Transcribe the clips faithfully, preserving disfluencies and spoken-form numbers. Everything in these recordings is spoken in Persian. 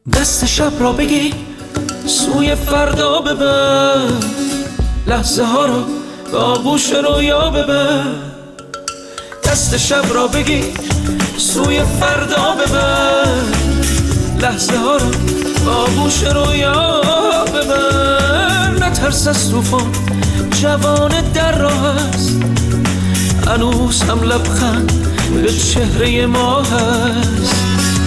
دست شب را بگی سوی فردا ببر، لحظه ها رو به آغوش رویا ببر. دست شب را بگی سوی فردا ببر، لحظه ها رو به آغوش رویا ببر. نترس از طوفان، جوان در راه است، هنوز هم لبخند به چهره ما هست.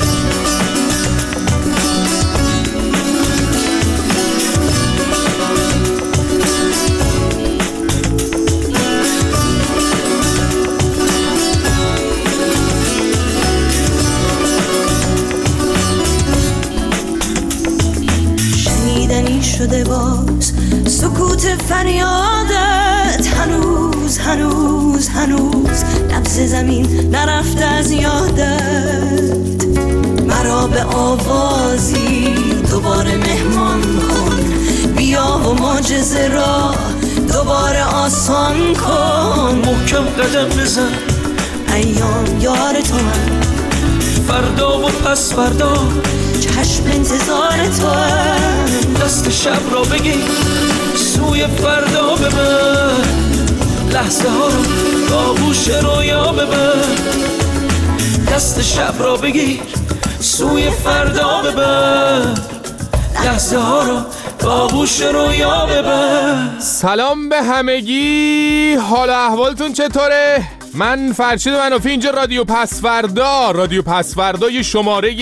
شنیدنی شده باز سکوت فریادت، هنوز هنوز هنوز نبض زمین نرفته از یادت. مرا به آوازی دوباره مهمان کن، بیا و معجزه را دوباره آسان کن. محکم قدم بزن، ایام یار تو هم، فردا و پس فردا چشم انتظار تو هم. دست شب را بگی سوی فردا ببر، لحظه ها رو به آغوش رویا ببر. دست شب را بگیر سوی فردا ببر، لحظه ها رو به آغوش رویا ببر. سلام به همگی، حال احوالتون چطوره؟ من فرشید منافی، اینجا رادیو پسوردا. رادیو پسوردا یه شماره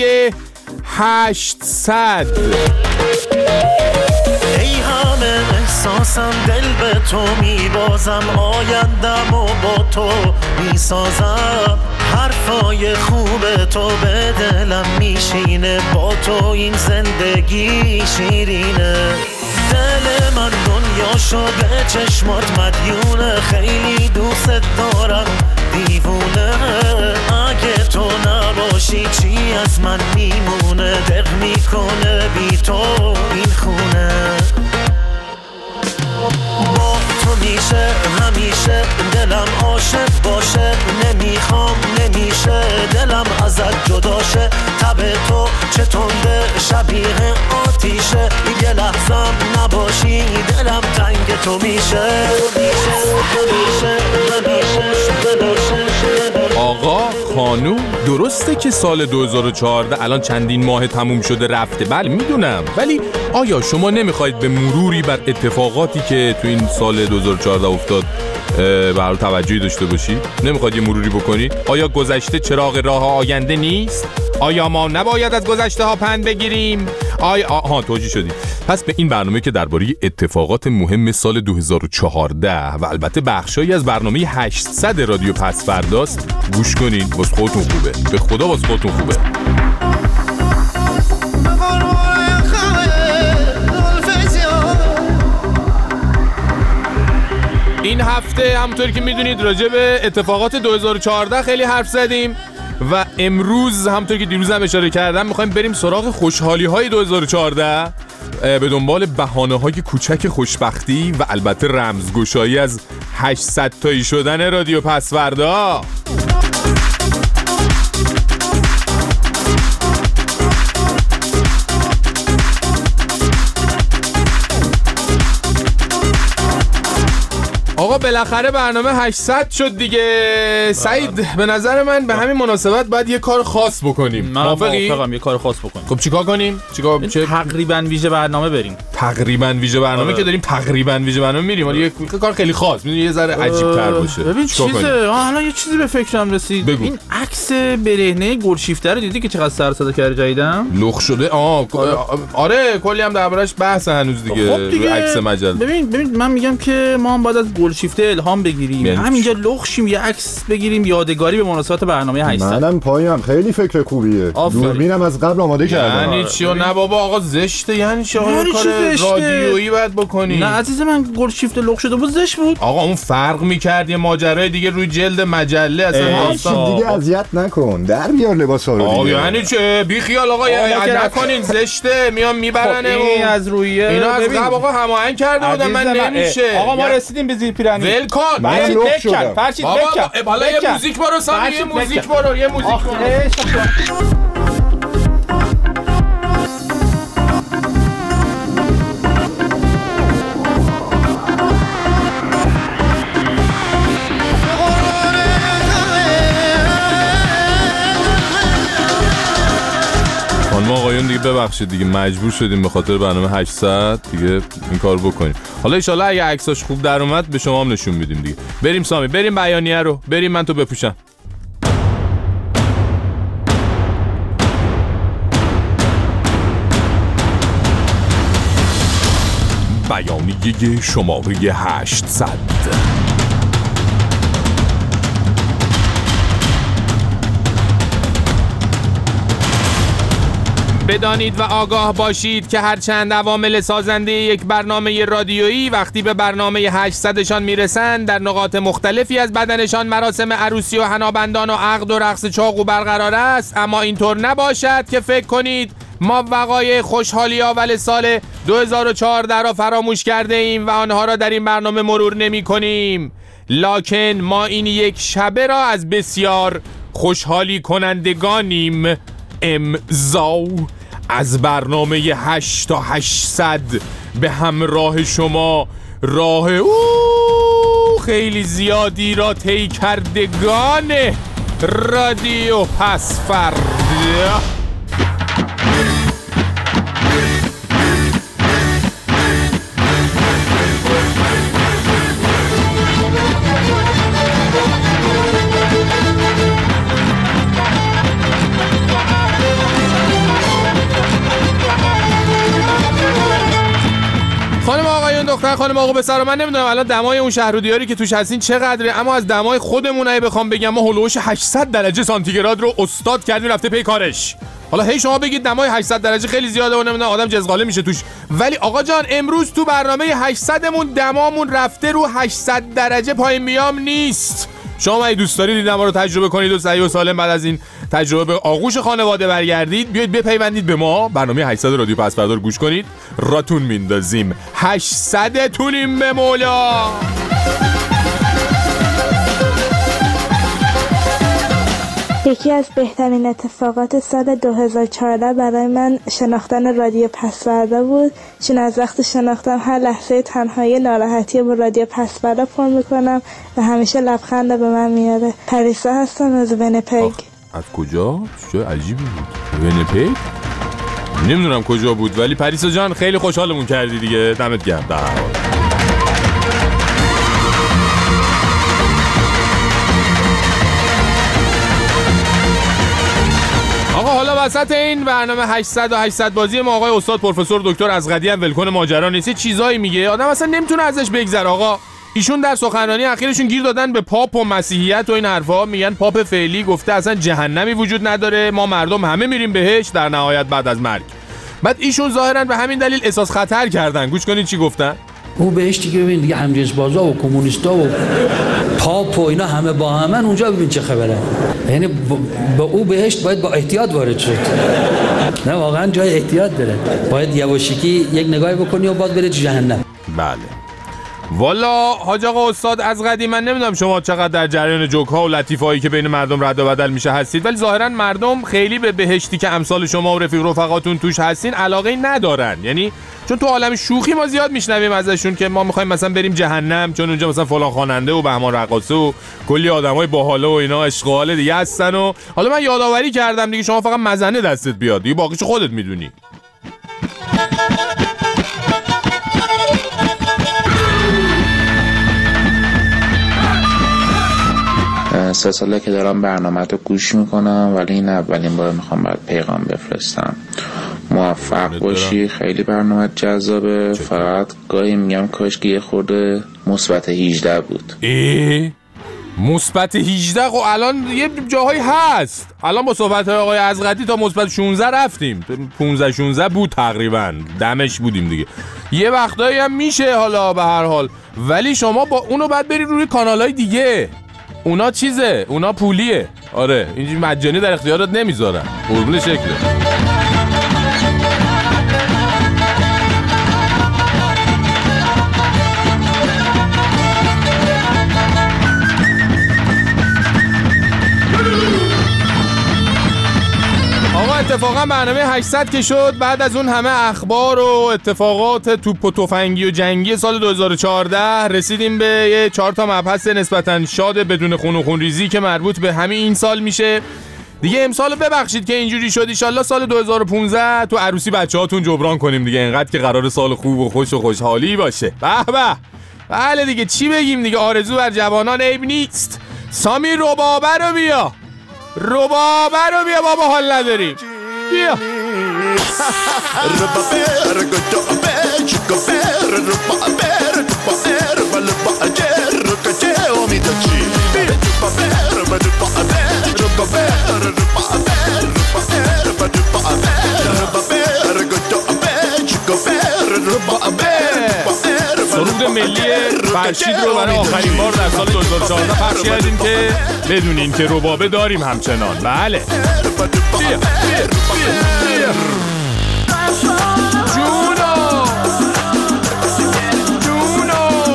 هشتصد. ای همه احساسم دل به تو میبازم، آیندم و با تو میسازم. حرفای خوب تو به دلم میشینه، با تو این زندگی شیرینه. دل من دنیاشو به چشمات مدیونه، خیلی دوست دارم دیوونه. اگه تو نباشی چی از من میمونه، دق میکنه بی تو این خونه. با تو میشه همیشه دلم عاشق باشه، نمیخوام نمیشه دلم ازت جداشه. تب تو چه تنده شبیه آتیشه، یه لحظم نباشی دلم تنگ تو میشه. آقا خانوم، درسته که سال دو هزار و چهارده الان چندین ماه تموم شده رفته، بله میدونم، ولی آیا شما نمیخواید به مروری بر اتفاقاتی که تو این سال دو هزار و چهارده افتاد به هر توجهی داشته باشی؟ نمیخواید یه مروری بکنید؟ آیا گذشته چراغ راه آینده نیست؟ آیا ما نباید از گذشته ها پند بگیریم؟ آیا آها توجیه شدید. پس به این برنامه که درباره اتفاقات مهم سال دو هزار و چهارده و البته بخشایی از برنامه هشتصد رادیو پسورداست گوش کنین. واسه خودتون خوبه، به خدا واسه خودتون خوبه. این هفته همونطوری که میدونید راجع به اتفاقات دو هزار و چهارده خیلی حرف زدیم و امروز همونطوری که دیروز هم اشاره کردم میخوایم بریم سراغ خوشحالی های دو هزار و چهارده، به دنبال بهانه های کوچک خوشبختی و البته رمزگشایی از هشتصد تایی شدن رادیو پسوردا. آقا بالاخره برنامه هشتصد شد دیگه. سعید به نظر من به همین مناسبت باید یه کار خاص بکنیم. من موافقم یه کار خاص بکنیم. خب چیکار کنیم؟ چیکار چه تقریبا ویژه برنامه بریم. تقریبا ویژه برنامه آره. که داریم تقریبا ویژه برنامه میریم. ولی یه کار خیلی خاص، میدونی یه ذره عجیب تر باشه. ببین چیزه، الان یه چیزی به فکرم رسید. بگو. این عکس برهنه گلشیفته رو دیدی که چقدر سر صدا کرده جدیدن؟ لخ شده. آه آره کلی هم دربارش بحث هنوز دیگه. خب دیگه عکس مجله. ببین ببین من میگم که ما هم باید از گلشیفته الهام بگیریم، بینش. همینجا لخشیم یه عکس بگیریم یادگاری به مناسبت برنامه هشتصد. منم پایم خیلی فکر خوبیه. دوربینم از قبل آماده کردم. یعنی چی؟ نه بابا آقا زشته. یعنی چی آقا کار رادیویی باید بکنی؟ نه عزیز من گلشیفت لخ شده بود زشت بود. آقا اون فرق می‌کرد، یه ماجرای دیگه روی جلد مجله اصلا داستان دیگه. اذیت نکن، در بیار لباسا رو دیگه. آقا یعنی چه؟ بی خیال آقا نکنین زشته، میام میبرنه این از روی اینا از قبل آقا هماهنگ کرده بودن. من نمیشه آقا ما رسیدیم به زیر پیرانی. ول کن. من لخ شدم. فرشید بکن. بالا یه موزیک برو سامی، یه موزیک برو، یه موزیک برو. خانم آقایون دیگه ببخشید دیگه مجبور شدیم به خاطر برنامه هشتصد دیگه این کار بکنیم. حالا ان شاءالله اگه عکساش خوب در اومد به شما هم نشون میدیم دیگه. بریم سامی، بریم بیانیه رو، بریم من تو بپوشم. بیانیه شماره هشتصد. بدانید و آگاه باشید که هرچند عوامل سازنده یک برنامه رادیویی وقتی به برنامه هشتصدشان میرسند در نقاط مختلفی از بدنشان مراسم عروسی و حنابندان و عقد و رقص چاقو برقرار است، اما اینطور نباشد که فکر کنید ما وقایع خوشحالی اول سال دو هزار و چهارده را فراموش کرده ایم و آنها را در این برنامه مرور نمی کنیم. لکن ما این یک شبه را از بسیار خوشحالی کنندگانیم. امضا از برنامه هشت تا هشتصد به همراه شما راه او خیلی زیادی را طی کردگان رادیو پسورد. خانم آقایون دختر خانم آقا پسر، من نمیدونم الان دمای اون شهر و دیاری که توش هستین چقدره، اما از دمای خودمون اگه بخوام بگم ما هولوش هشتصد درجه سانتیگراد رو استاد کردیم رفته پی کارش. حالا هی شما بگید دمای هشتصد درجه خیلی زیاده و نمیدونم آدم جزغاله میشه توش، ولی آقا جان امروز تو برنامه هشتصدمون دمامون رفته رو هشتصد درجه پایین بیام نیست. شما اگه دوست دارید این دما رو تجربه کنید و صحیح و سالم بعد از این تجربه به آغوش خانواده برگردید، بیاید بپیوندید به ما. برنامه هشتصد رادیو پسورد رو گوش کنید، راتون میندازیم. هشتصد تونیم به مولا. یکی از بهترین اتفاقات سال دو هزار و چهارده برای من شناختن رادیو پسورد بود، چون از وقت شناختم هر لحظه تنهایی ناراحتی با رادیو پسورد پر میکنم و همیشه لبخند به من میاره. پریسا هستم از ونیپگ. از کجا؟ چه عجیبی بود. ونیپگ؟ نمیدونم کجا بود، ولی پریسا جان خیلی خوشحالمون کردی دیگه. دمت گرم. در آقا حالا وسط این برنامه هشتصد و هشتصد بازی ما آقای استاد پروفسور دکتر ازغدی هم ولکن ماجرا نیست، چیزایی میگه آدم اصلا نمیتونه ازش بگذره. آقا ایشون در سخنرانی اخیرشون گیر دادن به پاپ و مسیحیت و این حرفا، میگن پاپ فعلی گفته اصلا جهنمی وجود نداره، ما مردم همه میریم بهشت در نهایت بعد از مرگ. بعد ایشون ظاهرا به همین دلیل احساس خطر کردن. گوش کنید چی گفتن. او بهشتی که ببین دیگه همجنس بازا و کمونیستا و پاپ و اینا همه با همن اونجا، ببین چه خبره. یعنی با او بهشت باید با احتیاط وارد شد. نه واقعا جای احتیاط داره، باید یواشکی یک نگاهی بکنی و بعد بری جهنم. بله والا حاج آقا استاد ازغدی، من نمیدونم شما چقدر در جریان جوک ها و لطیفه هایی که بین مردم رد و بدل میشه هستید، ولی ظاهرا مردم خیلی به بهشتی که امثال شما و رفیق رفقاتون توش هستین علاقه ندارن. یعنی چون تو عالم شوخی ما زیاد میشنویم ازشون که ما میخوایم مثلا بریم جهنم چون اونجا مثلا فلان خواننده و بهمان رقاصه و کلی آدمای باحاله و اینا اشغال دیگه هستن. و حالا من یادآوری کردم دیگه، شما فقط مزنه دستت بیاد دیگه، باقیشو خودت میدونی. سه ساله که دارم برنامه رو گوش میکنم، ولی این اولین بار میخوام برات پیغام بفرستم. موفق باشی، خیلی برنامه جذابه، فقط گاهی میگم کاش که یه خورده مثبت هجده بود. ای مثبت هجده خب الان یه جاهایی هست. الان با صحبت های آقای ازغدی تا مثبت شانزده رفتیم، پانزده شانزده بود تقریبا، دمش بودیم دیگه. یه وقتایی هم میشه حالا به هر حال، ولی شما با اونو بعد برید روی کانالای دیگه، اونا چیزه، اونا پولیه. آره اینجوری مجانی در اختیارت نمیذارن، قربون شکله. آقا اتفاقا برنامه هشتصد که شد، بعد از اون همه اخبار و اتفاقات توپ و تفنگی و جنگی سال دو هزار و چهارده رسیدیم به یه چهار تا مبحث نسبتاً شاد بدون خون و خونریزی که مربوط به همین این سال میشه. دیگه امسالو ببخشید که اینجوری شد. ان شاءالله سال دو هزار و پانزده تو عروسی بچه‌هاتون جبران کنیم دیگه، اینقدر که قرار سال خوب و خوش و خوشحالی باشه. به به. بله دیگه چی بگیم دیگه، آرزو بر جوانان عیب نیست. سامی ربابه رو بیا، ربابه رو بیا بابا، حال نداریم. بیا سرود ملی فرشید رو برای آخرین بار در سال دو هزار و چهارده پخش کردیم که بدونین که ربابه داریم همچنان. بله بیا بیا بیا جونو جونو.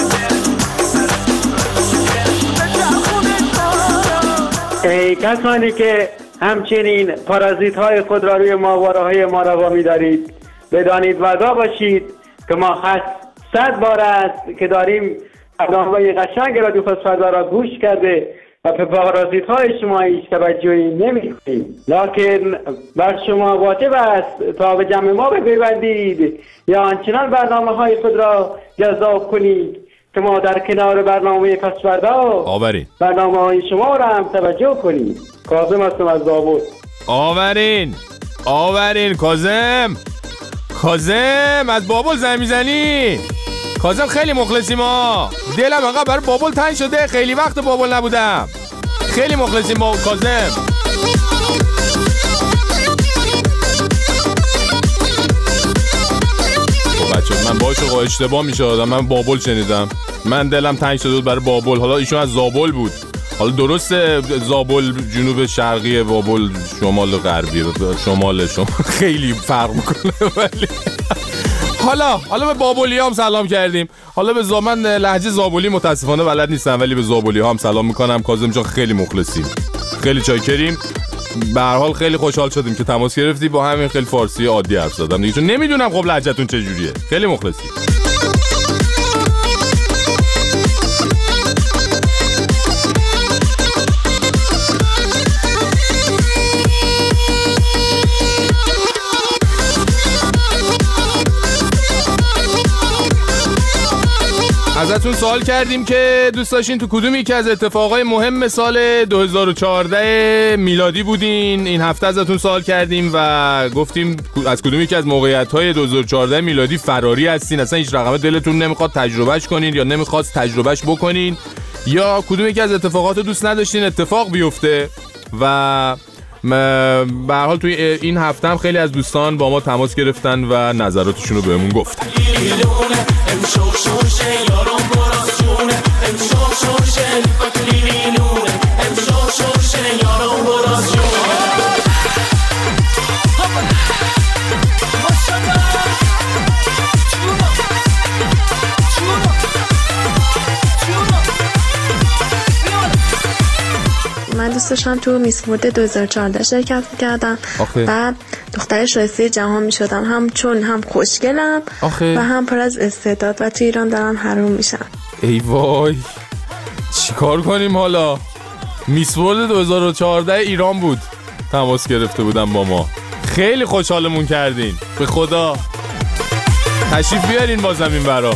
ای کسانی که همچنین پارازیت های خود را روی ماهواره های ما روا می دارید، بدانید و آگاه باشید که ما خص صد بار است که داریم برنامه قشنگ رادیو فسفردا را گوش کرده و به پارازیت های شما هیچ توجهی نمی کنیم، لکن بر شما واجب است تا به جمع ما بپیوندید یا آنچنان برنامه های خود را جذاب کنید که ما در کنار برنامه فسفردا آورین برنامه های شما را هم توجه کنید. کاظم هستم از زابل. آورین آورین کاظم کاظم از بابل زنگ میزنی؟ کاظم خیلی مخلصی، ما دلم انقدر برای بابل تنگ شده، خیلی وقت بابل نبودم، خیلی مخلصی ما کاظم. خب بچه من باشو اشتباه میشه آدم، من بابل شنیدم، من دلم تنگ شده بود برای بابل، حالا ایشون از زابل بود. حالا درسته زابل جنوب شرقی، بابل شمال غربی، شمال شما خیلی فرق میکنه، ولی حالا حالا به بابلی هم سلام کردیم. حالا به زمان لهجه زابلی متاسفانه بلد نیستم، ولی به زابلی هم سلام میکنم. کاظم جان خیلی مخلصیم، خیلی چاکریم. به هر حال خیلی خوشحال شدیم که تماس گرفتی، با همین خیلی فارسی عادی حرف زدم دیگه، چون نمیدونم خب لهجه‌تون چجوریه. خیلی مخلصی. ازتون سوال کردیم که دوست داشتین تو کدوم یکی از اتفاقای مهم سال دو هزار و چهارده میلادی بودین. این هفته ازتون سوال کردیم و گفتیم از کدوم یکی از موقعیت‌های دو هزار و چهارده میلادی فراری هستین، اصلا هیچ رقمه دلتون نمیخواد تجربهش کنین یا نمیخواست تجربهش بکنین، یا کدوم یکی از اتفاقات دوست نداشتین اتفاق بیفته. و به هر حال توی این هفته هم خیلی از دوستان با ما تماس گرفتن و نظراتشون رو بهمون گفتن. من دوست داشتم تو میس ورد دو هزار و چهارده شرکت می‌کردم، بعد دختر شایسته جهان می‌شدم، هم چون هم خوشگلم آخه. و هم پر از استعداد و تو ایران دارم حروم میشم. ای وای چیکار کنیم حالا؟ میس ورد دو هزار و چهارده ایران بود، تماس گرفته بودم با ما، خیلی خوشحالمون کردین، به خدا تشریف بیارین بازم این برا.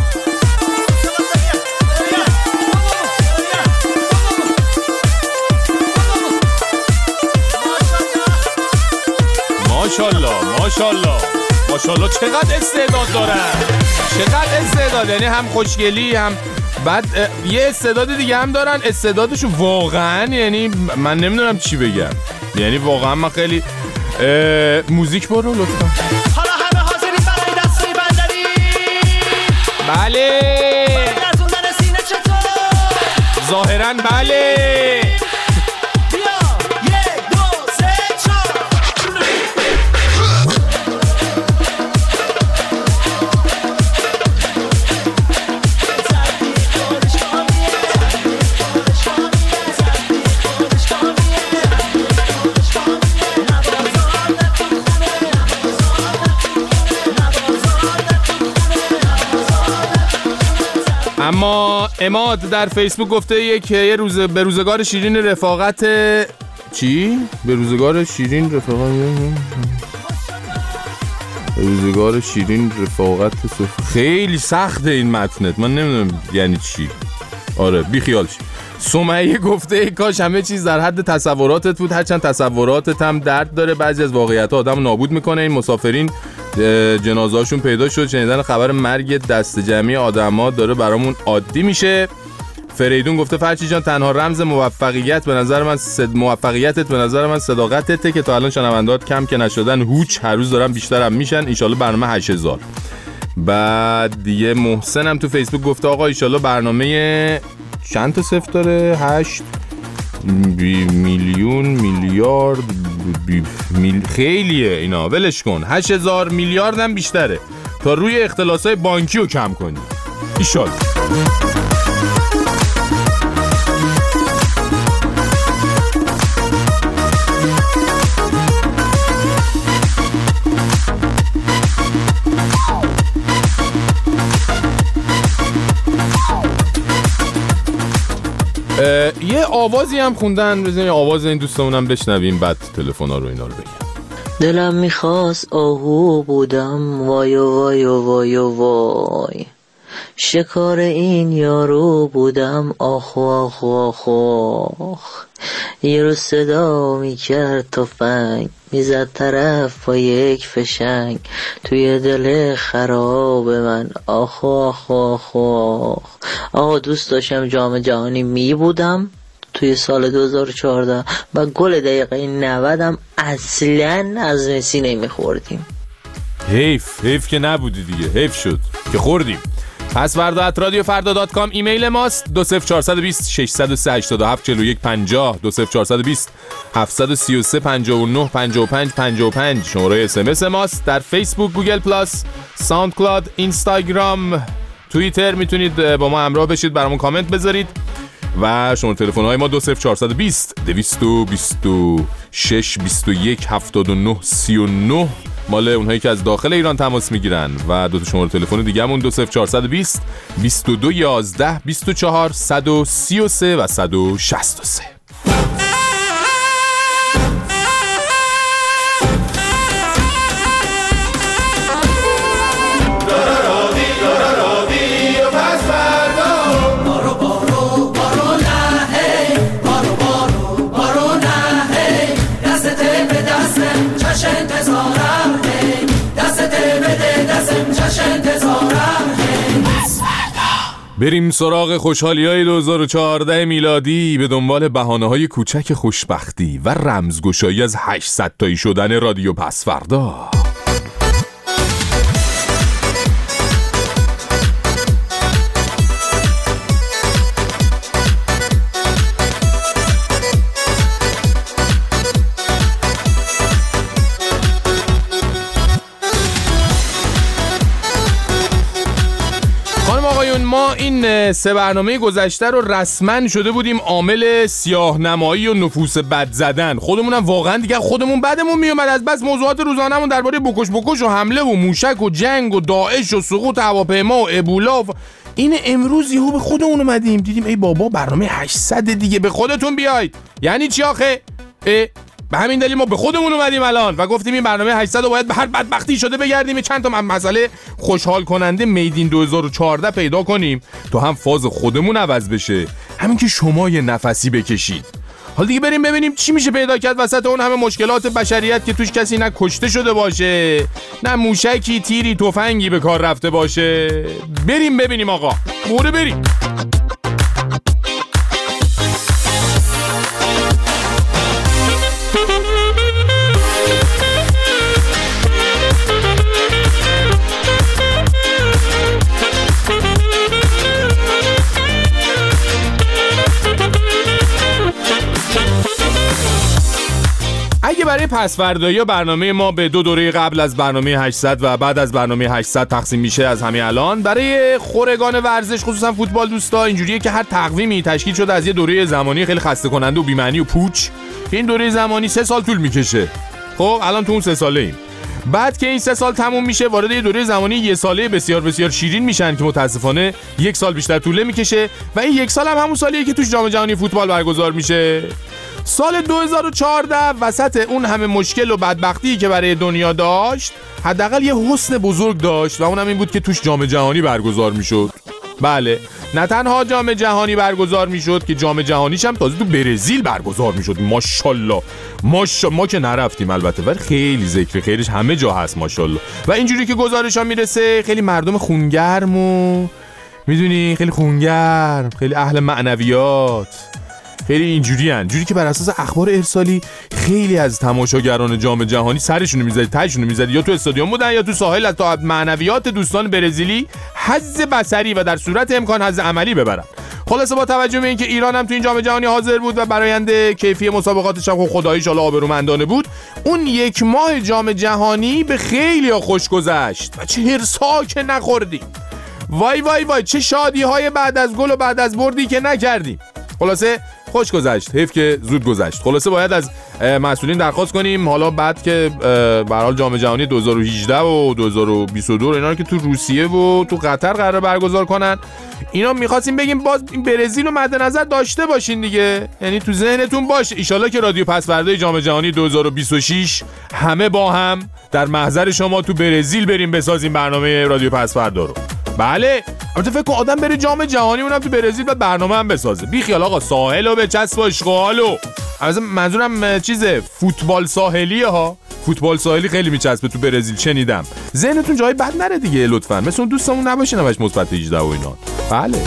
ماشاءالله ماشاءالله ماشاءالله چقدر استعداد دارن، چقدر استعداد، یعنی هم خوشگلی هم بعد یه استعداد دیگه هم دارن، استعدادشو واقعا یعنی من نمیدونم چی بگم، یعنی واقعا من خیلی موزیک برو لطفا. حالا همه حاضرین برای دستی بندری؟ بله لرزوندن سینه چطور؟ ظاهرا بله. اما اماد در فیسبوک گفته یک یه روز به روزگار شیرین رفاقت چی؟ به روزگار شیرین رفاقت به روزگار شیرین رفاقت صف... خیلی سخته این متنت، من نمیدونم یعنی چی. آره بی خیال شی. سمیه گفته ای کاش همه چیز در حد تصوراتت بود، هرچند تصوراتت هم درد داره، بعضی از واقعیت‌ها آدم نابود میکنه. این مسافرین جنازه‌هاشون پیدا شد، شنیدن خبر مرگ دست جمعی آدم‌ها داره برامون عادی میشه. فریدون گفته فرچی جان تنها رمز موفقیت به نظر من صد موفقیتت به نظر من صداقتته که تا الان شنوندات کم که نشدن، هوچ هر روز دارن بیشتر هم میشن. ان شاءالله برنامه هشت هزار. بعد دیگه محسن هم تو فیسبوک گفته آقا ان شاءالله برنامه چند تا صفر داره؟ هشت میلیون میلیارد بی میل... خیلیه اینا، ولش کن. هشت هزار میلیارد هم بیشتره تا روی اختلاسای بانکی رو کم کنی ان شاءالله. یه آوازی هم خوندن، بزنین آواز این دوستمونم بشنویم بعد تلفن‌ها رو اینا رو بگم. دلم میخواست آهو بودم وای وای وای وای، شکار این یارو بودم آخ آخ آخ آخ، یه رو صدا میکرد تفنگ میزد طرف با یک فشنگ توی دل خراب من آخ آخ آخ آخ. آقا دوست داشتم جام جهانی می بودم توی سال دو هزار و چهارده و گل دقیقه نود هم اصلا از مسی نمیخوردیم. حیف حیف که نبودی دیگه، حیف شد که خوردیم. پس فردا ات رادیو فردا دات کام ایمیل ماست. دو صفر چهار دو صفر شش صفر سه هشت هفت چهار یک پنجاه دو صفر چهار دو صفر هفت سه سه پنج نه پنج پنج پنج پنج شماره اس ام اس ماست. در فیسبوک، گوگل پلاس، ساوند کلاد، اینستاگرام، توییتر میتونید با ما همراه بشید، برامون کامنت بذارید. و شماره تلفن های ما دو صفر چهار دو صفر دویست و بیست و شش بیست و یک هفتاد و نه سی و نه مال اونهایی که از داخل ایران تماس میگیرن. و دو تا شماره تلفن دیگه همون دو صفر چهار دو صفر بیست و دو یازده بیست و چهار صد و سی و سه و صد و شصت و سه. بریم سراغ خوشحالی‌های دو هزار و چهارده میلادی به دنبال بهانه‌های کوچک خوشبختی و رمزگشایی از هشتصد تایی شدن رادیو پسفردا. ما این سه برنامه گذشته رو رسما شده بودیم عامل سیاه نمایی و نفوس بد زدن. خودمونم واقعا دیگه خودمون بدمون میومد از بس موضوعات روزانمون درباره بکش بکش و حمله و موشک و جنگ و داعش و سقوط هواپیما و ابولا و این امروز یهو به خودمون اومدیم دیدیم ای بابا برنامه هشتصد دیگه، به خودتون بیاید. یعنی چی آخه؟ به همین دلیل ما به خودمون اومدیم الان و گفتیم این برنامه هشتصد رو باید به هر بدبختی شده بگردیم چند تا مسئله خوشحال کننده میدین دو هزار و چهارده پیدا کنیم تا هم فاز خودمون عوض بشه، همین که شما یه نفسی بکشید. حالا دیگه بریم ببینیم چی میشه پیدا کرد وسط اون همه مشکلات بشریت که توش کسی نه کشته شده باشه، نه موشکی، تیری، تفنگی به کار رفته باشه. بریم ببینیم آقا، موره بریم. اگه برای پسفردایی برنامه ما به دو دوره قبل از برنامه هشتصد و بعد از برنامه هشتصد تقسیم میشه از همین الان، برای خورگان ورزش خصوصا فوتبال دوستا اینجوریه که هر تقویمی تشکیل شده از یه دوره زمانی خیلی خسته کننده و بی‌معنی و پوچ. این دوره زمانی سه سال طول میکشه. خب الان تو اون سه ساله ایم. بعد که این سه سال تموم میشه وارد یه دوره زمانی یه ساله بسیار بسیار شیرین میشن که متاسفانه یک سال بیشتر طول میکشه و این یک سال هم همون سالیه که توش جام جهانی فوتبال برگزار میشه. سال دو هزار و چهارده وسط اون همه مشکل و بدبختی که برای دنیا داشت حداقل یه حسن بزرگ داشت و اونم این بود که توش جام جهانی برگزار میشد. بله، نه تنها جام جهانی برگزار میشد که جام جهانیش هم تازه تو برزیل برگزار میشد. ماشاءالله ماشا ما که نرفتیم البته ولی خیلی ذکر خیرش همه جا هست ماشاءالله. و اینجوری که گزارشا میرسه خیلی مردم خونگرم و میدونی خیلی خونگرم، خیلی اهل معنویات، خیلی اینجوری هن. جوری که بر اساس اخبار ارسالی خیلی از تماشاگران جام جهانی سرشونو میزدی تایشونو میزدی یا تو استادیوم بودن یا تو ساحل از تا معنویات دوستان برزیلی حظ بصری و در صورت امکان حظ عملی ببرن. خلاصه با توجه به اینکه ایران هم تو این جام جهانی حاضر بود و برآینده کیفی مسابقاتش هم خداییش الله آبرومندانه بود، اون یک ماه جام جهانی به خیلی‌ها خوش گذشت و چه هرسا که نخوردیم. وای وای وای چه شادی های بعد از گل و بعد از بردی که نکردیم. خلاصه خوش گذشت، حیف که زود گذشت. خلاصه باید از مسئولین درخواست کنیم حالا بعد که به هر حال جام جهانی دو هزار و هجده و دو هزار و بیست و دو اینا رو که تو روسیه و تو قطر قرار برگزار کنن، اینا می‌خواستیم بگیم باز این برزیل رو مد نظر داشته باشین دیگه، یعنی تو ذهنتون باشه. ان شاءالله که رادیو پس‌فردای جام جهانی دو هزار و بیست و شش همه با هم در محضر شما تو برزیل بریم بسازیم برنامه رادیو پس‌فردا رو. بله، البته فکر کن آدم بره جام جهانی اونم تو برزیل بعد برنامه هم بسازه. بی خیال آقا، ساحلو به چسب و اشغالو. مثلا منظورم چیزه فوتبال ساحلیه ها. فوتبال ساحلی خیلی میچسبه تو برزیل شنیدم. ذهنتون جای بد نره دیگه لطفا. مثلا اون دوستمون نباشین همش مثبت هجده و اینا. بله.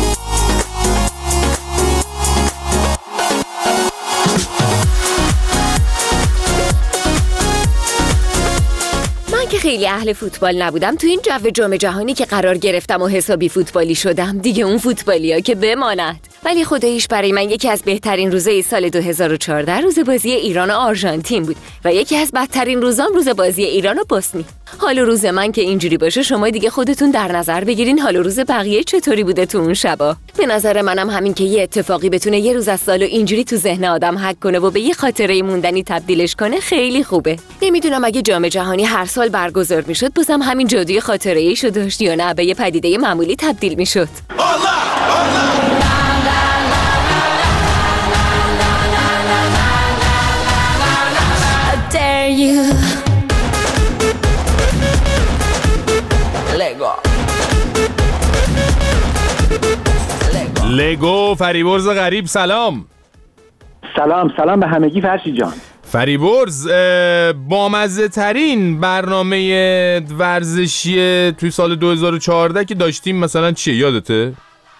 که خیلی اهل فوتبال نبودم تو این جو جام جهانی که قرار گرفتم و حسابی فوتبالی شدم دیگه، اون فوتبالیا که بماند. ولی خداییش برای من یکی از بهترین روزهای سال دو هزار و چهارده روز بازی ایران و آرژانتین بود و یکی از بدترین روزام روز بازی ایران و بوسنی. حال و روز من که اینجوری باشه شما دیگه خودتون در نظر بگیرین حال و روز بقیه چطوری بوده تو اون شبا. به نظر منم همین که یه اتفاقی بتونه یه روز از سالو اینجوری تو ذهن آدم حک کنه و به یه خاطره موندنی تبدیلش کنه خیلی خوبه. نمیدونم اگه جام جهانی هر سال برگزار میشد بازم همین جادوی خاطره‌ای شو داشت یا نه به یه پدیده معمولی تبدیل میشد. لگو فریبرز غریب سلام. سلام سلام به همگی فرشید جان. فریبرز، بامزه ترین برنامه ورزشی توی سال دو هزار و چهارده که داشتیم مثلا چیه یادته؟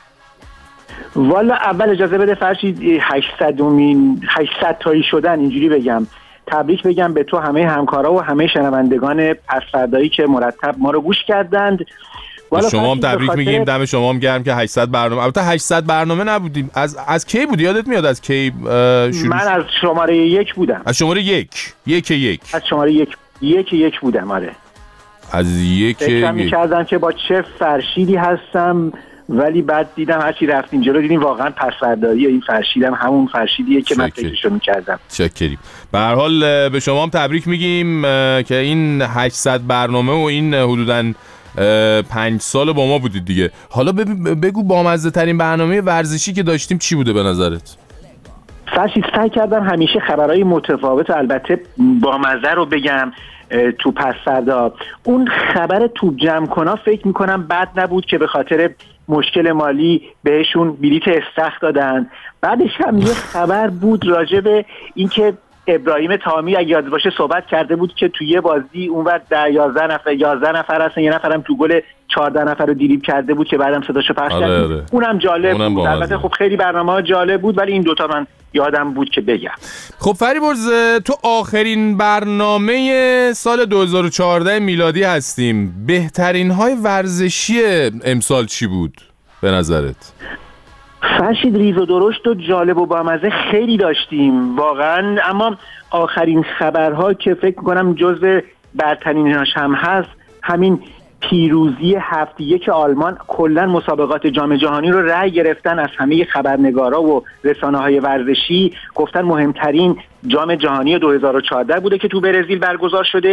والا اول اجازه بده فرشید هشتصدمین هشتصد تایی شدن اینجوری بگم تبریک بگم به تو همه همکارا و همه شنوندگان پس‌فردایی که مرتب ما رو گوش کردند. شما هم تبریک خاطر... میگیم، دم شما هم گرم که هشتصد برنامه. البته هشتصد برنامه نبودیم. از از کی بود یادت میاد؟ از کی شروع؟ من از شماره یک بودم. از شماره یک یک یک از شماره یک یک یک بودم. آره از یک فکر می‌کردم که با چه فرشیدی هستم ولی بعد دیدم هرچی رفتیم جلو دیدیم واقعا پس‌فردایی این فرشیدم همون فرشیدیه که من فکرشو می‌کردم. چکریم. به هر حال به شما هم تبریک میگیم که این هشتصد برنامه و این حدوداً پنج سال با ما بودید دیگه. حالا بگو بامزه ترین برنامه ورزشی که داشتیم چی بوده به نظرت؟ فرشید سعی کردم همیشه خبرهای متفاوت البته بامزه رو بگم تو پس‌فردا. اون خبر توپ جمع کنا فکر میکنم بد نبود که به خاطر مشکل مالی بهشون بلیت استخر دادن. بعدش هم یه خبر بود راجع به اینکه ابراهیم تامی اگه یاد باشه صحبت کرده بود که توی یه بازی اونور ده یازده نفر یازده نفر هستن، یه نفرم تو گل چهارده نفر رو دریبل کرده بود که بعدم صداشو پخش کرد. آره آره. اونم جالب اونم بود. البته خب خیلی برنامه‌ها جالب بود ولی این دوتا من یادم بود که بگم. خب فریبرز، تو آخرین برنامه سال دو هزار و چهارده میلادی هستیم. بهترین های ورزشی امسال چی بود به نظرت؟ فرشید ریز و درشت و جالب و بامزه خیلی داشتیم واقعا، اما آخرین خبرها که فکر کنم جزو برتریناش هم هست همین پیروزی هفت یک آلمان. کلا مسابقات جام جهانی رو رأی گرفتن از همه خبرنگارا و رسانه‌های ورزشی، گفتن مهمترین جام جهانی دو هزار و چهارده بوده که تو برزیل برگزار شده.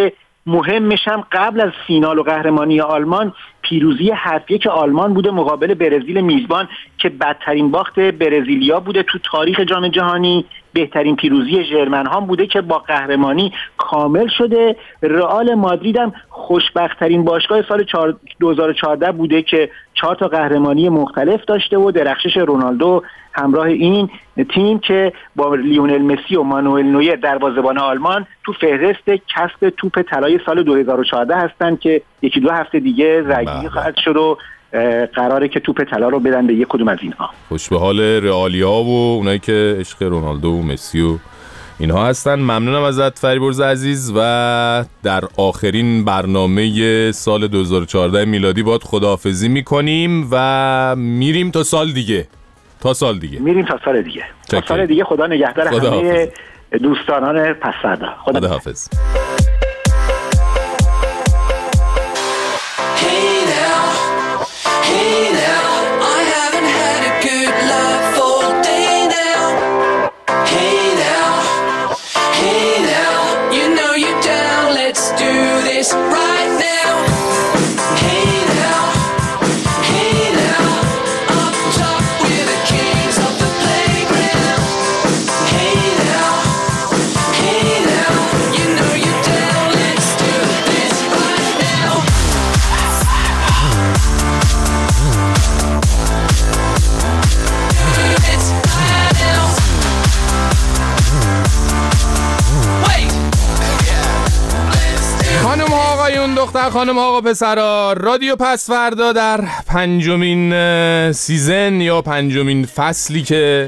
مهمش هم قبل از فینال و قهرمانی آلمان پیروزی هفت یک آلمان بوده مقابل برزیل میزبان که بدترین باخت برزیلیا بوده تو تاریخ جام جهانی. بهترین پیروزی ژرمن ها بوده که با قهرمانی کامل شده. رئال مادرید هم خوشبخت‌ترین باشگاه سال دو هزار و چهارده بوده که چهار تا قهرمانی مختلف داشته و درخشش رونالدو همراه این تیم که با لیونل مسی و مانوئل نویر دروازه‌بان آلمان تو فهرست کسب توپ طلای سال دو هزار و چهارده هستن که یکی دو هفته دیگه رایگیری خواهد شد و قراره که توپ طلا رو بدن به یک کدوم از اینها. خوش به حال رئالیا و اونایی که عشق رونالدو و مسی و اینها هستن. ممنونم ازت فریبرز عزیز و در آخرین برنامه سال دو هزار و چهارده میلادی باهات خداحافظی میکنیم و میریم تا سال دیگه. تا سال دیگه میریم تا سال دیگه. تا سال دیگه خدا نگهدار همه دوستانان پس‌فردا. خدا, خدا حافظ. دختر خانم آقا پسرا، رادیو پس‌فردا در پنجمین سیزن یا پنجمین فصلی که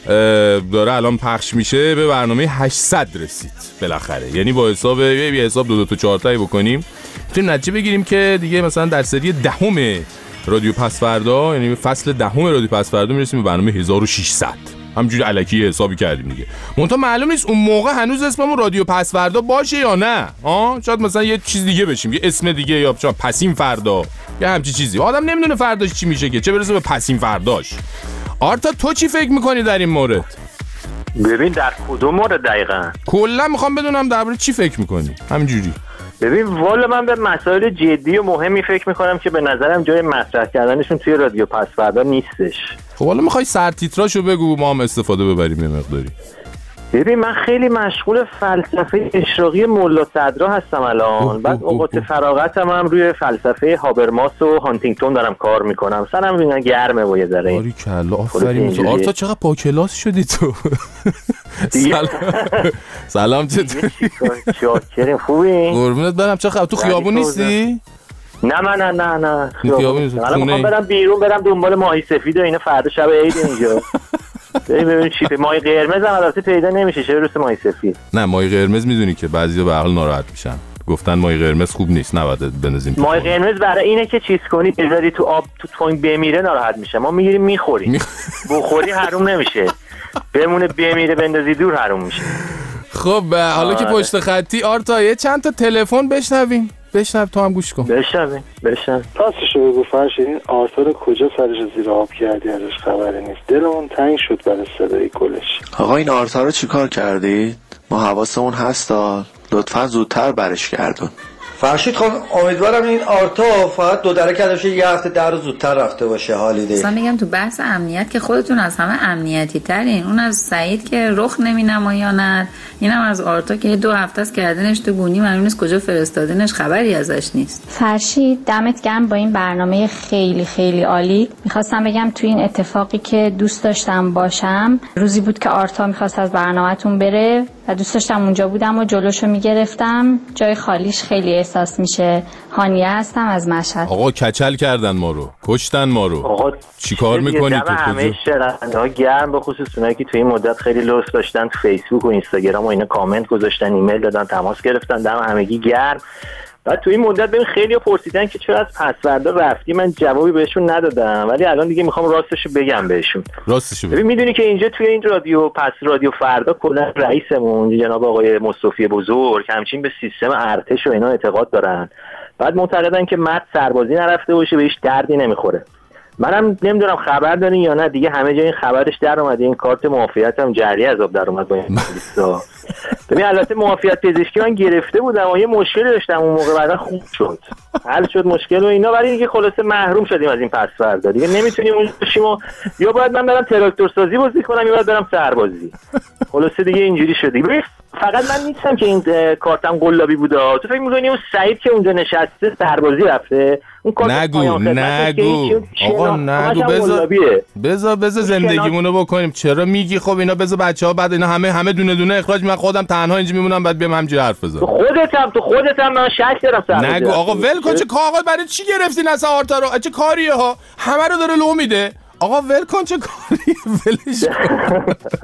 داره الان پخش میشه به برنامه هشتصد رسید بالاخره. یعنی با حساب یه حساب دو دو تا چهار تایی بکنیم میتونیم نتیجه بگیریم که دیگه مثلا در سری دهم رادیو پس‌فردا، یعنی فصل دهم رادیو پس‌فردا میرسیم به برنامه هزار و ششصد. همینجوری الکی حسابی کردیم دیگه. منتها معلوم نیست اون موقع هنوز اسممون رادیو پس‌فردا باشه یا نه. ها شاید مثلا یه چیز دیگه بشیم، یه اسم دیگه، یا مثلا پسین فردا یا همچی چیزی. آدم نمیدونه فرداش چی میشه که چه برسه به پسین فرداش. آرتا تو چی فکر میکنی در این مورد؟ ببین در کدوم مورد دقیقاً؟ کلا میخوام بدونم درباره چی فکر میکنی. همینجوری. ببین والا من به مسائل جدی و مهمی فکر میکنم که به نظرم جای مطرح کردنشون توی رادیو پس‌فردا نیستش. خب حالا میخوای سر تیتراشو بگو ما هم استفاده ببریم یه مقداری. ببین من خیلی مشغول فلسفه اشراقی ملا صدرا هستم الان. بعد اوقات فراغتم هم روی فلسفه هابرماس و هانتینگتون دارم کار میکنم. سرم میگن گرمه و یه ذره. آری کلا آفرین. آرتا چقدر با کلاس شدی تو. سلام. سلام چطوری؟ چاکریم خوبی؟ قربونت برم. چه خبر؟ تو خیابون نیستی؟ نه من نه نه نه خیابون نیستم. الان میخوام برم بیرون، برم دنبال ماهی سفید و اینا. فردا شب عید اینجا. ببین چی ماهی قرمز هم البته پیدا نمیشه. چه برسه ماهی سفید. نه ماهی قرمز میدونی که بعضیا به عقل ناراحت میشن. گفتن ماهی قرمز خوب نیست، نباید بندازیم. ماهی قرمز برای اینه که چیز کنی بذاری تو آب تو تون بمیره ناراحت میشه. ما میگیریم میخوریم. بخوری حروم نمیشه. بمونه بمیره بندازی دور حروم میشه. خب حالا که پشت خطی آرتا یه چند تا تلفن بشنویم. بشنو تو هم گوش کن. بشنویم بشنو. راستشو بگو فرشید این آرتا رو کجا سرش زیر آب کردی؟ ازش خبری نیست. دلمون تنگ شد برای صدای گلش. آقا این آرتا رو چیکار کردید؟ ما حواسمون هستا، لطفا زودتر برش گردون. فرشید خان امیدوارم این آرتا فقط دو درک داشته یه هفته در روز زودتر رفته باشه. حالیده اصلا میگم تو بحث امنیت که خودتون از همه امنیتی ترین. اون از سعید که رخ نمی نمایاند، اینم از آرتا که دو هفته است کردنش تو گونی معلوم نیست کجا فرستادنش، خبری ازش نیست. فرشید دمت گرم با این برنامه خیلی خیلی عالی. میخواستم بگم تو این اتفاقی که دوست داشتم باشم، روزی بود که آرتا میخواست از برنامه‌تون بره و دوست داشتم اونجا بودم و جلوشو میگرفتم. جای خالیش خیلی احساس میشه. هانیه هستم از مشهد. آقا کچل کردن ما رو، کشتن ما رو. آقا چیکار میکنی تو؟ همه شنونده‌ها گرم، به خصوص اونایی که تو این مدت خیلی لطف داشتن تو فیسبوک و اینستاگرام و اینا کامنت گذاشتن، ایمیل دادن، تماس گرفتن، دم همگی گرم. بعد تو این مدت ببین خیلی پرسیدن که چرا از پس‌فردا رفتی، من جوابی بهشون ندادم، ولی الان دیگه میخوام راستشو بگم بهشون. راستشو بگم. ببین میدونی که اینجا توی این رادیو پس رادیو فردا کلا رئیسمون جناب آقای مصطفی بزرگ همچین به سیستم ارتش و اینا اعتقاد دارن. بعد معتقدن که مرد سربازی نرفته باشه بهش دردی نمیخوره. منم نمیدونم خبر دارین یا نه دیگه، همه جا این خبرش در اومده، این کارت معافیت هم جری از آب در اومد با این لیستا. ببین البته معافیت پزشکی من گرفته بودم و یه مشکلی داشتم اون موقع، بعدا خوب شد، حل شد مشکل و اینا، ولی دیگه خلاصه محروم شدیم از این پس‌فردا دیگه نمیتونیم اون باشیم و یا باید من برم تراکتور سازی بازی کنم یا باید برم سربازی. خلاصه دیگه اینجوری شد دیگه. فقط من نیستم که این کارتم قلابی بوده. تو فکر می‌کنی اون سعید که اونجا نشسته سربازی رفته؟ اون کارت نگو نگو آقا نگو، بذار بذار بذار زندگیمونو بکنیم. چرا میگی؟ خب اینا بذار بچه‌ها بعد اینا همه همه دونه دونه اخراج، من خودم تنها اینجا میمونم بعد بیام همینجوری حرف بزنم. تو خودت هم تو خودت هم من شک دارم سربازی. نگو آقا ول کن، چه کاغذ برای چی گرفتین از آرتا رو؟ چه کاریه ها؟ همه رو داره لو میده. آقا ول کن، چه کاری ولش کن.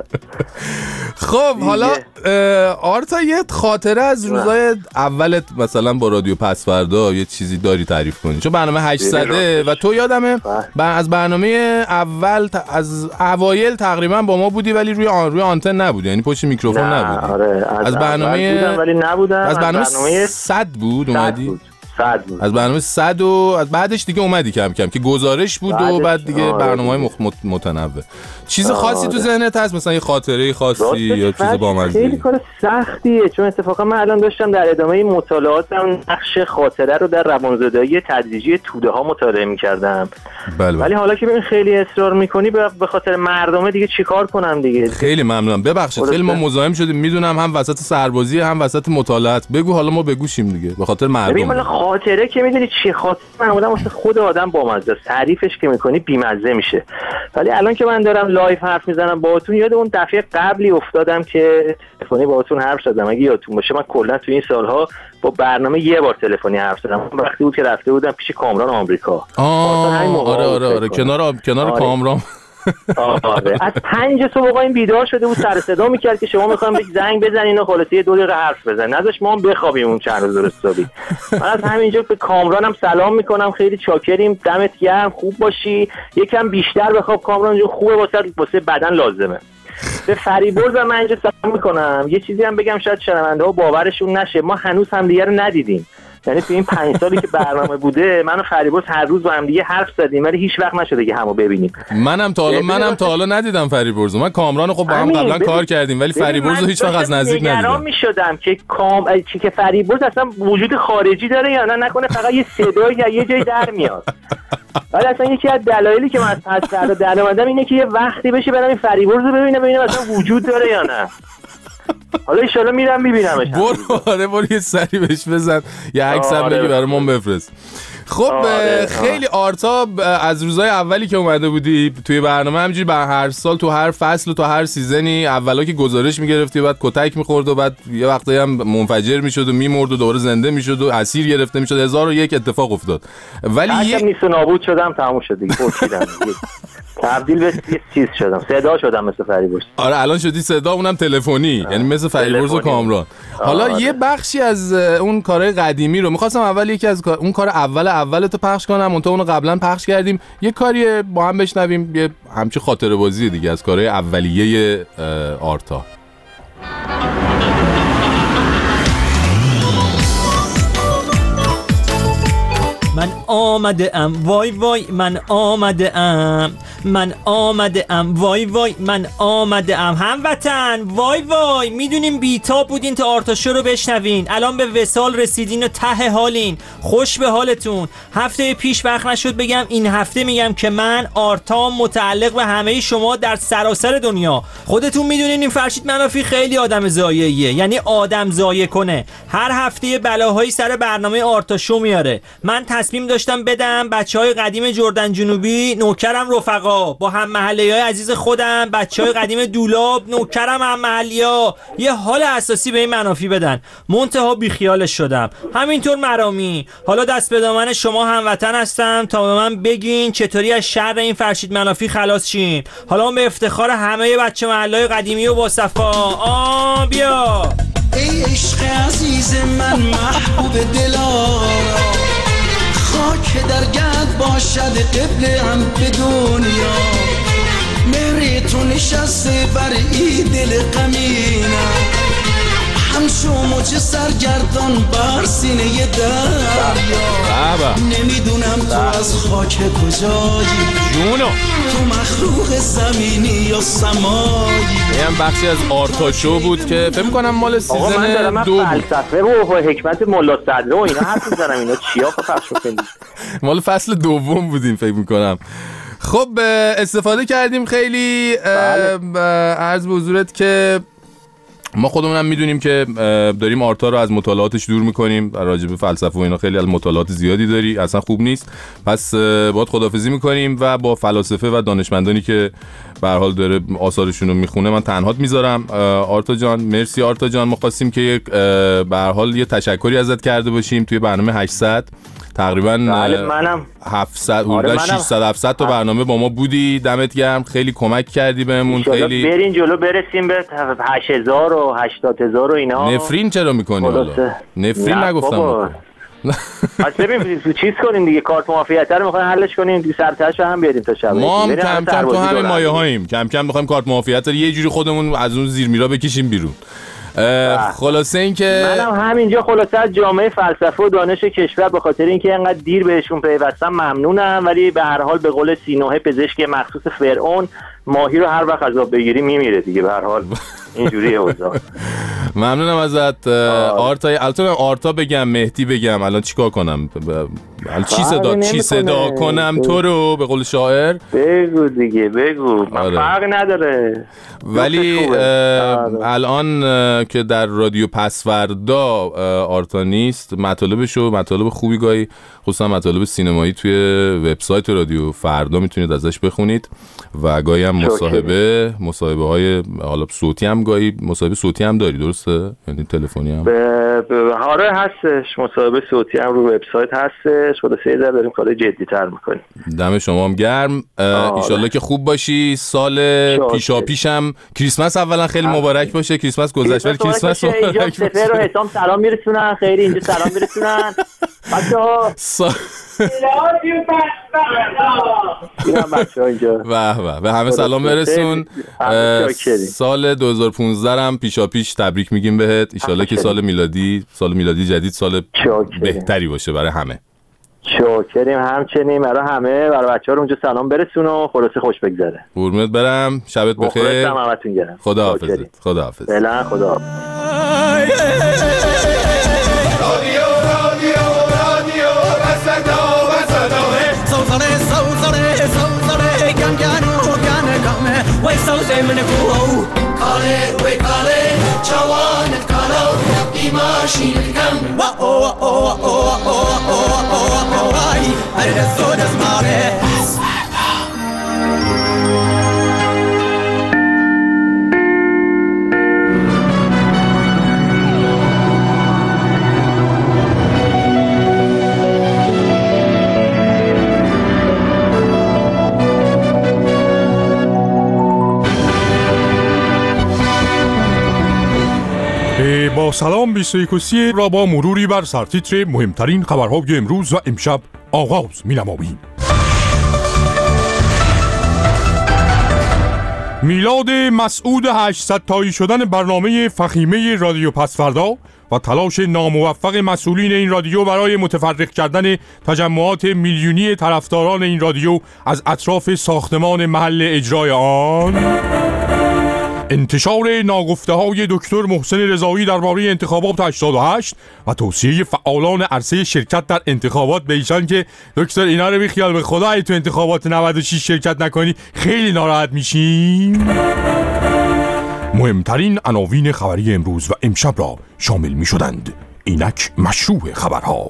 خب حالا آرتا یه خاطره از روزای اولت مثلا با رادیو پس‌فردا یه چیزی داری تعریف کنی؟ چون برنامه هشتصده و تو یادمه از برنامه اول از اوایل تقریبا با ما بودی ولی روی آن روی آنتن نبودی، یعنی پشت میکروفون نبودی. آره از, از برنامه بودم ولی نبودم. از برنامه صد بود اومدی؟ بود. صد بود. از برنامه صد و از بعدش دیگه اومدی کم کم که گزارش بود و بعد دیگه برنامه‌های مخ... متنوع. چیز خاصی تو ذهنت هست مثلا یه خاطره خاصی یا چیز بامزه؟ خیلی کار سختیه، چون اتفاقا من الان داشتم در ادامه مطالعاتم نقش خاطره رو در روانزدایی تدریجی توده ها مطالعه می‌کردم. بله. ولی حالا که ببین خیلی اصرار می‌کنی به خاطر مردمه دیگه چیکار کنم دیگه. خیلی ممنونم، ببخشید خیلی ما مزاحم شدیم، میدونم هم وسط سربازی هم وسط مطالعات. بگو حالا ما بگوشیم دیگه به خاطر مردم. خاطره که میدونی چی خاطره معمولا واسه خود آدم بامزه است، تعریفش که میکنی بیمزه میشه. ولی الان که من دارم لایو حرف میزنم باهاتون، یاد اون دفعه قبلی افتادم که تلفنی باهاتون حرف زدم. اگه یادتون باشه من کلا تو این سالها با برنامه یه بار تلفنی حرف زدم. وقتی بود که رفته بودم پیش کامران آمریکا. آره آره آره کنار کنار آره. کامران آره از پنج صبح آقا این بیدار شده بود، سر صدا میکرد که شما میخوام بهش زنگ بزنین و خلاصه یه دو دقیقه حرف بزنین، نذاش ما هم بخوابیم اون چند روز درستابی. من از همینجا به کامرانم سلام میکنم، خیلی چاکریم، دمت گرم، خوب باشی، یکم بیشتر بخواب کامران جون، خوبه واسه واسه بدن لازمه. به فریبرز من اینجا سلام میکنم. یه چیزی هم بگم شاید شنونده‌ها باورشون نشه، ما هنوز همدیگه رو ندیدیم. یعنی تو این پنج سالی که برنامه بوده من و فریبرز هر روز با هم دیگه حرف زدیم ولی هیچ وقت نشده که همو ببینیم. منم تا حالا منم تا حالا ندیدم فریبرز. من کامران خب با هم قبلا کار کردیم ولی فریبرز رو هیچ وقت از نزدیک ندیدم. نگران میشدم که کام چی که فریبرز اصلا وجود خارجی داره یا نه، نکنه فقط یه صدایی یا یه جای در میاد. ولی اصلا یکی از دلایلی که من از پس فردا در اومدم اینه که یه وقتی بشه برام این فریبرز رو ببینم ببینم اصلا وجود داره یا نه. حالا ان شاءالله میرم میبینمش. برو آره برو یه سری بهش بزن، یه عکس هم بگی برامون بفرست. خب آره، خیلی آرتا از روزهای اولی که اومده بودی توی برنامه همینجوری بر هر سال تو هر فصل و تو هر سیزنی اولا که گزارش میگرفتی بعد کتک میخورد و بعد یه وقتایی هم منفجر میشد و میمرد و دوباره زنده میشد و اسیر گرفته میشد، هزار و یک اتفاق افتاد. ولی یه نیست نابود شدم تموم شد دیگه، پوشیدم تبدیل به چیز شدم، صدا شدم مثل فریبرز. آره الان شدی صدا، اونم تلفنی، یعنی مثل فریبرز و کامران. حالا آره. یه بخشی از اون کارهای قدیمی رو می‌خواستم اول یکی از اون کار اول اول تو پخش کنم، اون تو اونو قبلا پخش کردیم، یه کاری با هم بشنویم، یه همچین خاطره بازی دیگه از کارهای اولیه آرتا. من آمده ام وای وای من آمده ام من آمده ام وای وای من آمده ام هموطن وای وای میدونیم بیتاب بودین تا آرتا شو رو بشنوین، الان به وصال رسیدین و ته حالین، خوش به حالتون. هفته پیش وقت نشد بگم، این هفته میگم که من آرتا متعلق به همه شما در سراسر دنیا. خودتون میدونین این فرشید منافی خیلی آدم ضایعیه، یعنی آدم ضایع کنه، هر هفته بلاهایی سر برنامه آرتا شو میاره. من تصمیم داشتم بدم بچهای قدیم جردن جنوبی، نوکرم رفقا، با هم محلیه‌های عزیز خودم بچهای قدیم دولاب، نوکرم هم محلی‌ها، یه حال اساسی به این منافی بدن. منتها بیخیالش شدم. همینطور مرامی، حالا دست به دامن شما هموطن هستم تا به من بگین چطوری از شر این فرشید منافی خلاص شیم. حالا به افتخار همه بچه محله‌های قدیمی و با صفا آ بیا. ای عشق عزیز من محبوب دلارا، خاک در گرد باشد قبله هم به دنیا، مهر تو نشسته بر ای دل غمینم، همشو موج سرگردان بر سینه دریا. نمیدونم تو از خاک کجایی جونو تو مخلوق زمینی یا سمایی. این هم بخشی از آرتا شو بود که فکر می‌کنم مال سیزن دو بود. فلسفه و حکمت ملا صدرا و اینا حرف می‌زنم، اینا چیا پخش می‌کنید؟ مال فصل دوم بودیم فکر می‌کنم. خب استفاده کردیم خیلی. عرض به حضورت که ما خودمون هم میدونیم که داریم آرتا رو از مطالعاتش دور میکنیم، راجع به فلسفه و اینا خیلی از مطالعات زیادی داری، اصلا خوب نیست. پس باید خداحافظی میکنیم و با فلاسفه و دانشمندانی که به هر حال داره آثارشون رو میخونه من تنهات میذارم. آرتا جان مرسی. آرتا جان ما خواستیم که یک به هر حال یه تشکری ازت کرده باشیم توی برنامه هشتصد تقریبا منم هفتصد حدود ششصد هفتصد تا برنامه با ما بودی. دمت گرم، خیلی کمک کردی بهمون. خیلی برین جلو برسیم به هشت هزار و هشتاد هزار و اینا. نفرین چرا میکنی حالا؟ نفرین نگفتم. پس ببین تو چیز کنیم دیگه، کارت موافقت رو میخوایم حلش کنیم دیگه، سرتاش هم بیاریم تا شب. ما هم کم کم تو همین مایه هاییم، کم کم میخوایم کارت موافقت رو یه جوری خودمون از اون زیر میرا بکشیم بیرون. خلاصه این که منم همینجا خلاصه از جامعه فلسفه و دانش کشور به خاطر اینکه اینقدر دیر بهشون پیوستم ممنونم، ولی به هر حال به قول سینوحه پزشک مخصوص فرعون ماهی رو هر وقت از آب بگیری میمیره دیگه. به هر حال اینجوریه اوضاع. ممنونم ازت آرتا. البته آرتا بگم مهدی بگم الان چیکار کنم؟ الان چی صدا چی صدا کنم تو رو به قول شاعر؟ بگو دیگه بگو. من آره. فرق نداره. ولی الان که در رادیو پسوردا آرتا نیست، مطالبشو مطالب خوبی گاهی خصوصا مطالب سینمایی توی وبسایت رادیو فردا میتونید ازش بخونید و گاهی هم مصاحبه مصاحبه های حالا صوتی هم گاهی مصاحبه صوتی هم داری درسته؟ یعنی تلفنی هم؟ آره هستش، مصاحبه صوتی هم رو وبسایت هستش. خود سه در داریم کار جدی‌تر می‌کنیم. دم شما هم گرم. ان شاءالله که خوب باشی. سال پیشا پیشم کریسمس اولا خیلی مبارک باشه. کریسمس گذشت ولی کریسمس مبارک باشه. سفر و حسام سلام میرسونن، خیلی اینجا سلام میرسونن. بچه‌ها به به به همه سلام برسون. سال دو هزار و پانزده هم پیشا پیش تبریک میگیم بهت. ان شاءالله که سال میلادی سال میلادی جدید سال بهتری باشه برای همه. شاکریم. همچنین برای همه، برای بچه‌ها رو اونجا سلام برسون و خلاصه خوش بگذره. قربونت برم، شبت بخیر. خدا حافظت. خدا حافظ. فعلا خدا حافظ. رادیو رادیو رادیو صدا و صداه سوزانه سوزانه سوزانه گم گنو گن گم وای سوزه من کو کاله وای کاله جوانت کالو ایماشین کم وا او او او او او وای هر سود اسماره با سلام بیست و یک را با مروری بر سرتیتر مهمترین خبرهای امروز و امشب آغاز می‌نماییم. میلاد مسعود هشتصد تایی شدن برنامه فخیمه رادیو پسوردا و تلاش ناموفق مسئولین این رادیو برای متفرق کردن تجمعات میلیونی طرفداران این رادیو از اطراف ساختمان محل اجرای آن، انتشار ناگفته‌های دکتر محسن رضایی درباره انتخابات هشتاد و هشت و توصیه فعالان عرصه شرکت در انتخابات به ایشان که دکتر اینا رو بیخیال به خدا ای تو انتخابات نود و شش شرکت نکنی خیلی ناراحت میشیم. مهمترین عناوین خبری امروز و امشب را شامل می شدند. اینک مشروع خبرها.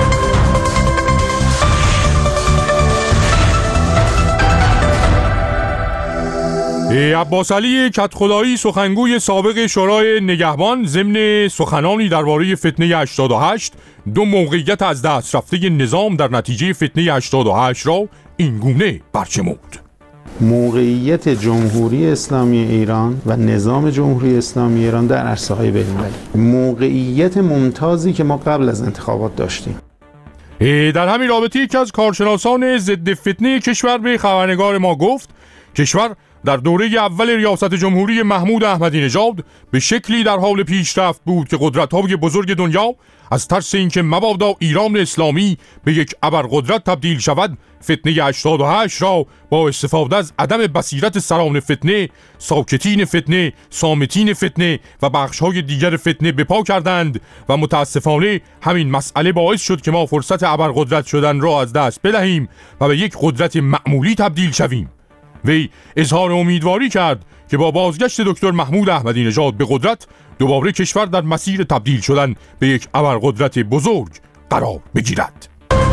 عباس علی کدخدایی سخنگوی سابق شورای نگهبان ضمن سخنانی درباره فتنه هشتاد و هشت دو موقعیت از دست رفته نظام در نتیجه فتنه هشتاد و هشت را اینگونه برچمود: موقعیت جمهوری اسلامی ایران و نظام جمهوری اسلامی ایران در عرصه‌های بین‌المللی، موقعیت ممتازی که ما قبل از انتخابات داشتیم. در همین رابطه یکی از کارشناسان ضد فتنه کشور به خبرنگار ما گفت کشور در دوره اول ریاست جمهوری محمود احمدی نژاد به شکلی در حال پیشرفت بود که قدرت‌های بزرگ دنیا از ترس اینکه مبادا ایران اسلامی به یک ابرقدرت تبدیل شود، فتنه هشتاد و هشت را با استفاده از عدم بصیرت سران فتنه، ساکتین فتنه، صامتین فتنه و بخش‌های دیگر فتنه بپا کردند و متاسفانه همین مسئله باعث شد که ما فرصت ابرقدرت شدن را از دست بدهیم و به یک قدرت معمولی تبدیل شویم. وی اظهار امیدواری کرد که با بازگشت دکتر محمود احمدی نژاد به قدرت، دوباره کشور در مسیر تبدیل شدن به یک ابرقدرت بزرگ قرار بگیرد.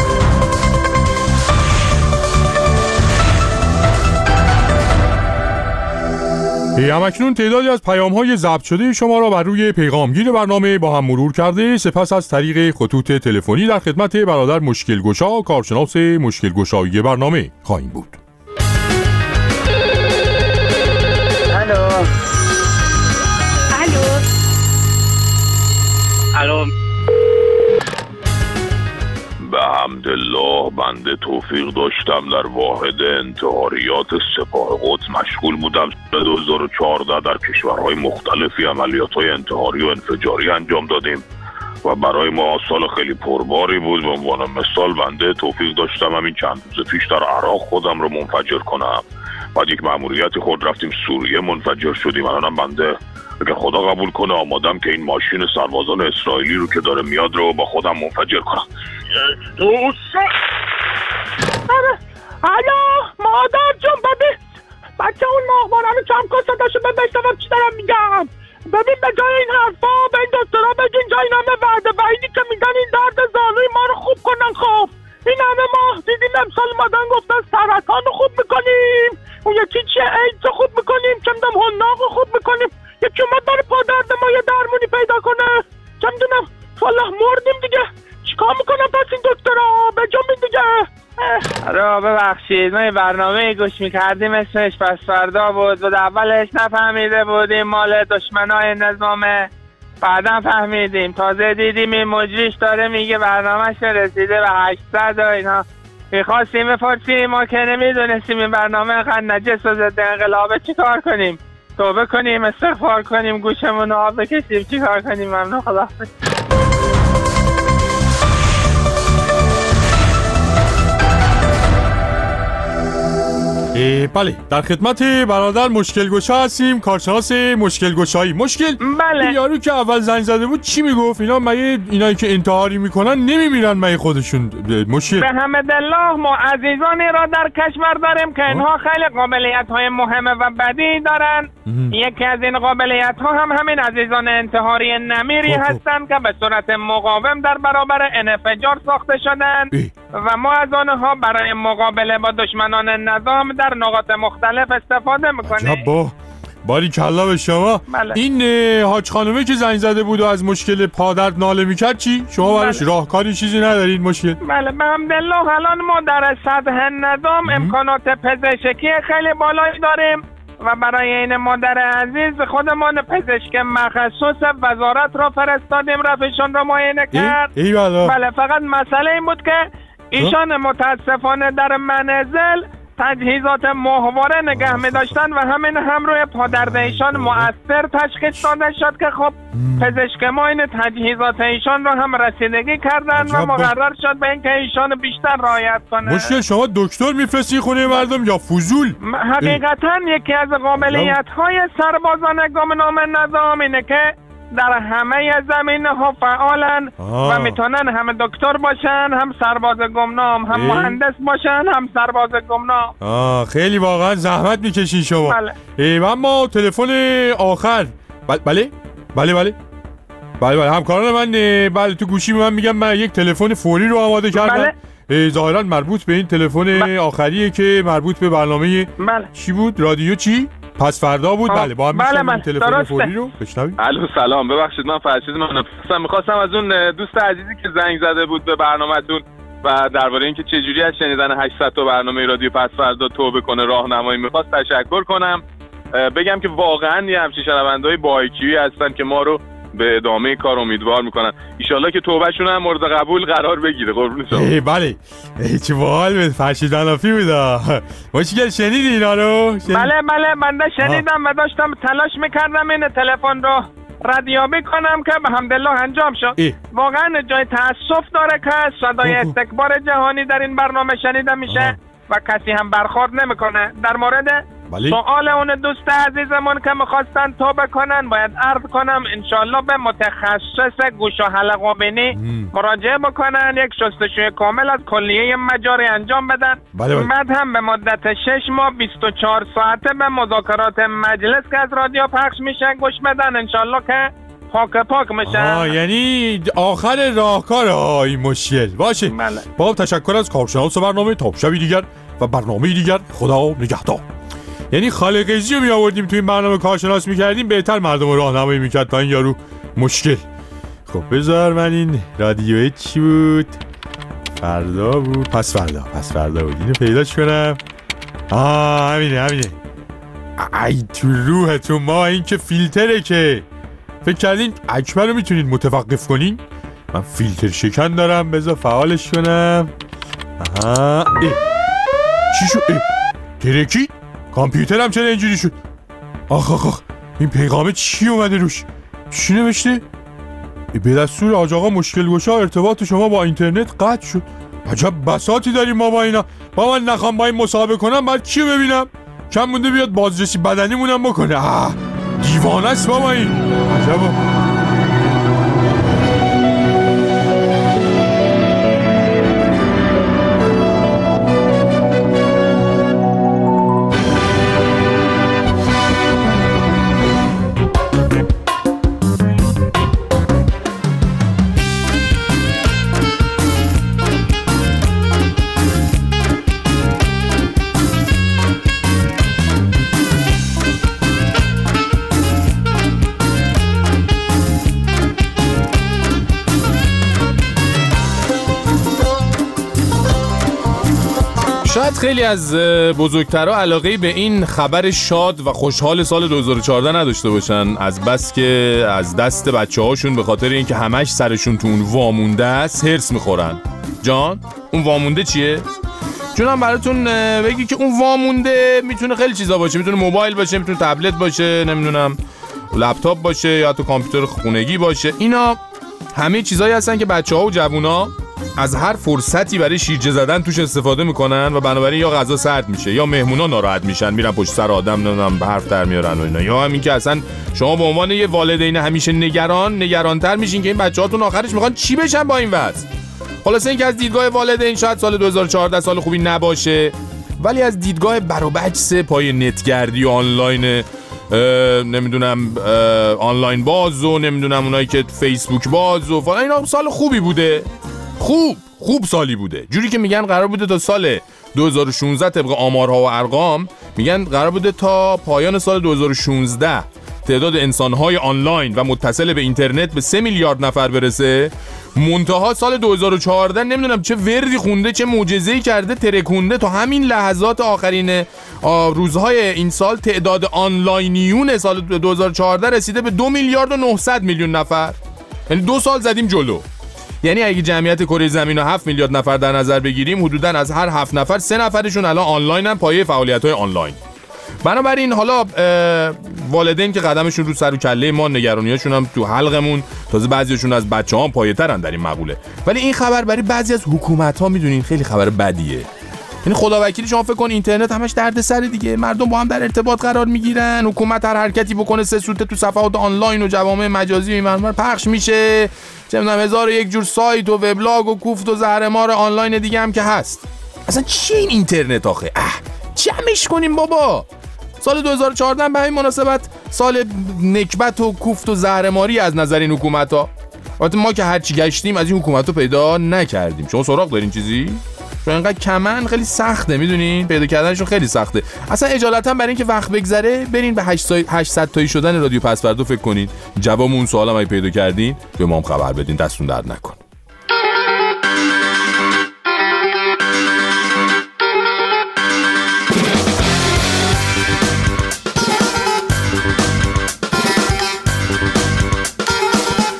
همکنون تعدادی از پیام‌های ضبط شده شما را بر روی پیغامگیر برنامه با هم مرور کرده، سپس از طریق خطوط تلفنی در خدمت برادر مشکل گشا، کارشناس مشکل گشایی برنامه خواهیم بود. الو الو الو به حمدالله بنده توفیق داشتم در واحد انتحاریات سپاه قدس مشغول بودم. دو هزار و چهارده در کشورهای مختلفی عملیات‌های انتحاری و انفجاری انجام دادیم و برای ما سال خیلی پرباری بود. به عنوان مثال بنده توفیق داشتم همین چند روز پیش در عراق خودم رو منفجر کنم. بعد یک مأموریتی خود رفتیم سوریه، منفجر شدیم. الانم بنده اگه خدا قبول کنه آمادم که این ماشین سربازان اسرائیلی رو که داره میاد رو با خودم منفجر کنم. دوست آره الو مادر جون ببین بچه اون ماهوار همه چم کن صداشو ببشتم چی دارم میگم. ببین به جای این حرفا به این دکترها بگین جای این همه وعده وعیدی که میدن این درد زانوی ما رو خوب کنن. خب این همه ماه دیدیم امسال مادن گفتن سرطان رو خوب میکنیم، اون یکی چیه ایدز رو خوب میکنیم، چه میدونم حناق رو خوب میکنیم. یکی اومد برای پا درد ما یه درمونی پیدا کنه، چه میدونم والله مردیم دیگه. چیکار میکنم پس این دکترها به جنبین دیگه. آره ببخشید ما یه برنامه گوش میکردیم اسمش پس فردا بود و اولش نفهمیده بودیم مال دشمنای نظامه، بعدا فهمیدیم، تازه دیدیم این مجریش داره میگه برنامهش رسیده به هشتصد و اینا. میخواستیم بپرسیم ما که نمیدونستیم این برنامه اینقدر نجس و ضد انقلابه چیکار کنیم؟ توبه کنیم، استغفار کنیم، گوشمون رو آب بکشیم، چیکار کنیم؟ ممنون، خداحافظ. بله در خدمت برادر مشکل گشا هستیم، کارشناس مشکل گشایی. مشکل بله یارو که اول زنگ زده بود چی میگفت؟ اینا مگه اینایی که انتحاری میکنن نمیمیرن مگه خودشون؟ مشکل به حمدالله ما عزیزانی را در کشور داریم که اینها خیلی قابلیت های مهمه و بدی دارن. یکی از این قابلیت ها هم همین عزیزان انتحاری نمیری هستن که به صورت مقاوم در برابر انفجار ساخته شدن و ما از آنها برای مقابله با دشمنان نظام در نقاط مختلف استفاده میکنیم. عجب با باری کلا به شما. بله. این حاج خانومه که زنگ زده بود و از مشکل پادرد ناله میکرد چی؟ شما براش بله. راهکاری چیزی ندارید مشکل؟ بله به حمدالله الان ما در سطح نظام امکانات پزشکی خیلی بالایی داریم و برای این مادر عزیز خودمان پزشک مخصوص وزارت را فرستادیم رفتشون را معاینه کرد. ای بله. بله فقط مسئله این بود که ایشان متاسفانه در منزل تجهیزات ماهواره نگه می داشتن و همین هم روی پادرد ایشان مؤثر تشخیص داده شد که خب پزشک ما این تجهیزات ایشان رو هم رسیدگی کردن و مقرر شد به اینکه ایشان بیشتر رعایت کنه. مشکل شما دکتر میفرستی خونه مردم یا فضول؟ حقیقتا یکی از قابلیت های سربازان گمنام نظام اینه که در همه زمینه ها فعالن و میتونن هم دکتر باشن، هم سرباز گمنام، هم مهندس باشن، هم سرباز گمنام. آه خیلی واقعا زحمت میکشین شما. بله. اما تلفن آخر بله بله بله بله بله بله همکاران من بله تو گوشی من میگم من یک تلفن فوری رو آماده کردم. بله. ظاهرا مربوط به این تلفن بله. آخریه که مربوط به برنامه بله. چی بود؟ رادیو چی؟ پس فردا بود. بله با هم بله میشم تلفن فوری رو بشنویم. الو سلام ببخشید من فرشید من میخواستم از اون دوست عزیزی که زنگ زده بود به برنامه‌تون و درباره اینکه چه جوری از شنیدن هشتصد تا برنامه رادیو پس فردا توبه کنه راهنمایی میخواست تشکر کنم. بگم که واقعا یه همچین شنونده‌های با آی کیو هستن که ما رو به ادامه کار امیدوار میکنن. ایشالله که توبهشون هم مورد قبول قرار بگیره. قربون شما. بله چه باحال بود فرشید انافی بود. مشکل شنیدی اینا رو؟ شنید... بله بله من شنیدم و داشتم تلاش میکردم این تلفن رو ردیابی کنم که به حمدالله انجام شد. ای. واقعا جای تأسف داره که صدای استکبار جهانی در این برنامه شنیده میشه آه. و کسی هم برخورد نمیکنه. در مورد بلی. سوال اون دوست عزیزمون که میخواستن توبه کنن باید عرض کنم انشالله به متخصص گوش و حلق بینی مراجعه بکنن، یک شستشوی کامل از کلیه مجاری انجام بدن. بله بله. بعد هم به مدت شش ماه بیست و چهار ساعته به مذاکرات مجلس که از رادیو پخش میشه گوش بدن، انشالله که پاک پاک میشه. آه یعنی آخر راهکار این مشکل باشه. بله. با تشکر از کارشناس برنامه. تا شبی دیگر و برنامه دیگر، خدا نگهدار. یعنی خالقیزی رو می آوردیم توی این برنامه کارشناس می کردیم، بهتر مردم رو راهنمایی می کرد تا این یارو مشکل. خب بذار من این رادیوی چی بود؟ فردا بود. پس فردا پس فردا بود. اینو پیداش کنم. آه همینه همینه. ای تو روح تو ما، این که فیلتره که فکر کردین اکبر رو میتونین متوقف کنین؟ من فیلتر شکن دارم، بذار فعالش کنم. آها ای. چی شد؟ ای. ترکی؟ کامپیوترم چرا اینجوری شد؟ آخ آخ آخ این پیغامه چی اومده روش؟ چی نوشته؟ به دستور حاج آقا مشکل گشا ارتباط شما با اینترنت قطع شد. عجب بساطی داریم ما با اینا. با من نخوام با این مصاحبه کنم بعد چی ببینم؟ کم مونده بیاد بازرسی بدنیمونم بکنه. آه دیوانه است بابا این. عجبا. شاید خیلی از بزرگترها علاقه‌ای به این خبر شاد و خوشحال سال دو هزار و چهارده نداشته باشن، از بس که از دست بچه‌هاشون به خاطر اینکه همش سرشون تو اون وامونده است هرس میخورن. جان اون وامونده چیه؟ جونم براتون بگی که اون وامونده میتونه خیلی چیزا باشه، میتونه موبایل باشه، میتونه تبلت باشه، نمیدونم لپتاپ باشه یا حتی کامپیوتر خونگی باشه. اینا همه چیزایی هستن که بچه‌ها و جوونا از هر فرصتی برای شیرجه زدن توش استفاده میکنن و بنابراین یا غذا سرد میشه یا مهمونا ناراحت میشن، میرن پشت سر آدم نمیدونم به حرف در میارن و اینا، یا همین که اصلا شما به عنوان یه والدین همیشه نگران نگرانتر میشین که این بچه‌هاتون آخرش میخوان چی بشن با این وضع. خلاصه این که از دیدگاه والدین شاید سال دو هزار و چهارده سال خوبی نباشه، ولی از دیدگاه بر و بچس پای نتگردی و آنلاین نمیدونم آنلاین باز و نمیدونم اونایی که فیسبوک باز و فلان، اینا سال خوبی بوده. خوب خوب سالی بوده. جوری که میگن قرار بوده تا سال دو هزار و شانزده طبق آمارها و ارقام میگن قرار بوده تا پایان سال دو هزار و شانزده تعداد انسانهای آنلاین و متصل به اینترنت به سه میلیارد نفر برسه. منتها سال دو هزار و چهارده نمیدونم چه وردی خونده، چه معجزه‌ای کرده، ترکونده تا همین لحظات آخرین روزهای این سال تعداد آنلاینیون سال دو هزار و چهارده رسیده به دو میلیارد و نهصد میلیون نفر. یعنی دو سال زدیم جلو. یعنی اگه جمعیت کره زمین رو هفت میلیارد نفر در نظر بگیریم، حدوداً از هر هفت نفر سه نفرشون الان آنلاینن، پایه فعالیت‌های آنلاین. بنابراین حالا والدین که قدمشون رو سر و کله ما، نگرانیاشون هم تو حلقمون، تازه بعضیشون از بچه‌ها هم پایه‌ترن در این مقوله. ولی این خبر برای بعضی از حکومت‌ها میدونین خیلی خبر بدیه. یعنی خدا وکیلی شما فکر کن اینترنت همش درد سر دیگه، مردم با هم در ارتباط قرار میگیرن، حکومت هر حرکتی بکنه سه سوته تو صفحات آنلاین و جوامع مجازی این منور پخش میشه، چه میدونم هزار و یک جور سایت و وبلاگ و کوفت و زهرمار آنلاین دیگه هم که هست. اصلا چی این اینترنت آخه؟ اه جمعش کنیم بابا. سال دو هزار و چهارده به این مناسبت سال نکبت و کوفت و زهرماری از نظر این حکومت‌ها. البته ما که هرچی گشتیم از این حکومت‌ها پیدا نکردیم. شما سراغ دارین چیزی؟ چون اینقدر کمن خیلی سخته، میدونین پیدا کردنشون خیلی سخته. اصلا اجالتا برای اینکه وقت بگذره برین به هشتصد تایی شدن رادیو پسوردا فکر کنین. جواب اون سوالم اگه پیدا کردین به ما هم خبر بدین، دستون درد نکن.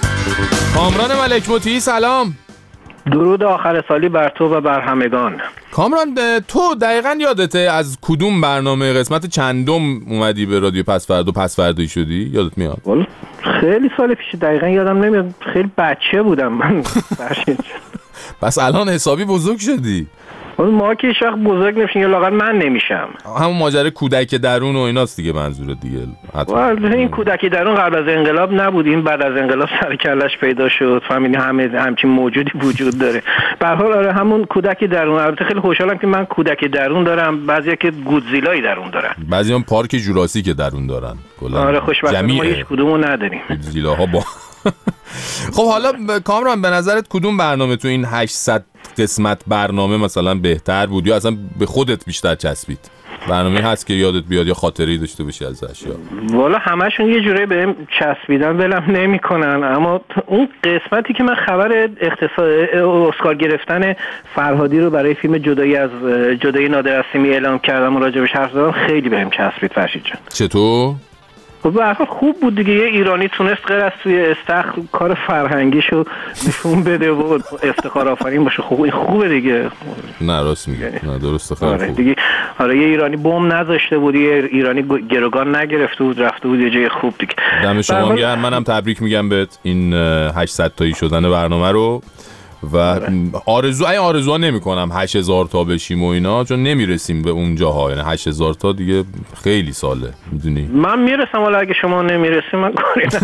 کامران ملک مطیعی سلام. درود آخر سالی بر تو و بر همگان. کامران تو دقیقاً یادته از کدوم برنامه قسمت چندم اومدی به رادیو پسفردا پسفردایی شدی؟ یادت میاد؟ والا خیلی سال پیش دقیقاً یادم نمیاد، خیلی بچه بودم من. پس الان حسابی بزرگ شدی. ما که هیچ وقت بزرگ نمیشیم یا لااقل من نمیشم. همون ماجرای کودک درون و ایناست دیگه منظور دیگه. والا این کودک درون قبل از انقلاب نبود، این بعد از انقلاب سر کلش پیدا شد. فهمیدی همه همچین موجودی وجود داره. به هر حال آره همون کودک درون. البته خیلی خوشحالم که من کودک درون دارم، بعضیا که گودزیلای درون دارن. بعضیا هم پارک جوراسیک درون دارن. کلا آره خوشبختانه ما هیچ کدومو نداریم. گودزیلاها با خب حالا کامران به نظرت کدوم برنامه تو این هشتصد قسمت برنامه مثلا بهتر بود یا اصلا به خودت بیشتر چسبید؟ برنامه هست که یادت بیاد یا خاطره‌ای داشته باشی ازش؟ یا والا همشون یه جوری بهم چسبیدن ولم نمی‌کنن، اما اون قسمتی که من خبر اختصاص اسکار گرفتن فرهادی رو برای فیلم جدایی از جدایی نادر حسیمی اعلام کردم و راجبش حرف زدم خیلی بهم چسبید فرشید جان. چطور؟ خب به هر حال خوب بود دیگه، یه ایرانی تونست غیر از توی استخر کار فرهنگیشو نشون بده و افتخار آفرین باشه. خوب این خوبه دیگه. نه راست میگه، نه درسته خیلی آره خوب دیگه. آره یه ایرانی بم نذاشته بود، یه ایرانی گروگان نگرفته بود، رفته بود یه جای خوب دیگه. دم شما گرم. منم تبریک میگم بهت این هشتصد تایی شدن برنامه رو و آرزو ای آرزوها نمی کنم هشت هزار تا بشیم و اینا، چون نمیرسیم به اون جاها. یعنی هشت هزار تا دیگه خیلی ساله میدونی. من میرسم ولی اگه شما نمیرسیم من کاری ندارم.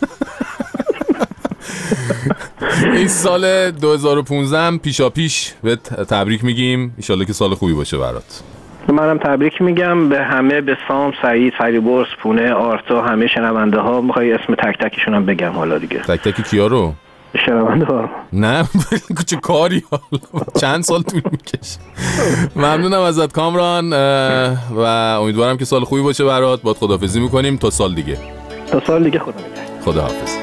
این سال دو هزار و پانزده پیشا پیش به تبریک میگیم، ان شاءالله که سال خوبی باشه برات. منم تبریک میگم به همه، به سام، سعید، فریبرز، پونه، آرتا، همه شنونده ها. میخوای اسم تک تکشون هم بگم حالا دیگه؟ تک تک کیا رو؟ شنونده ها. نه چه کاری حالا چند سال طول میکشه. ممنونم ازت کامران و امیدوارم که سال خوبی باشه برات. باید خداحافظی میکنیم تا سال دیگه. تا سال دیگه خدا نگهدار. خداحافظ.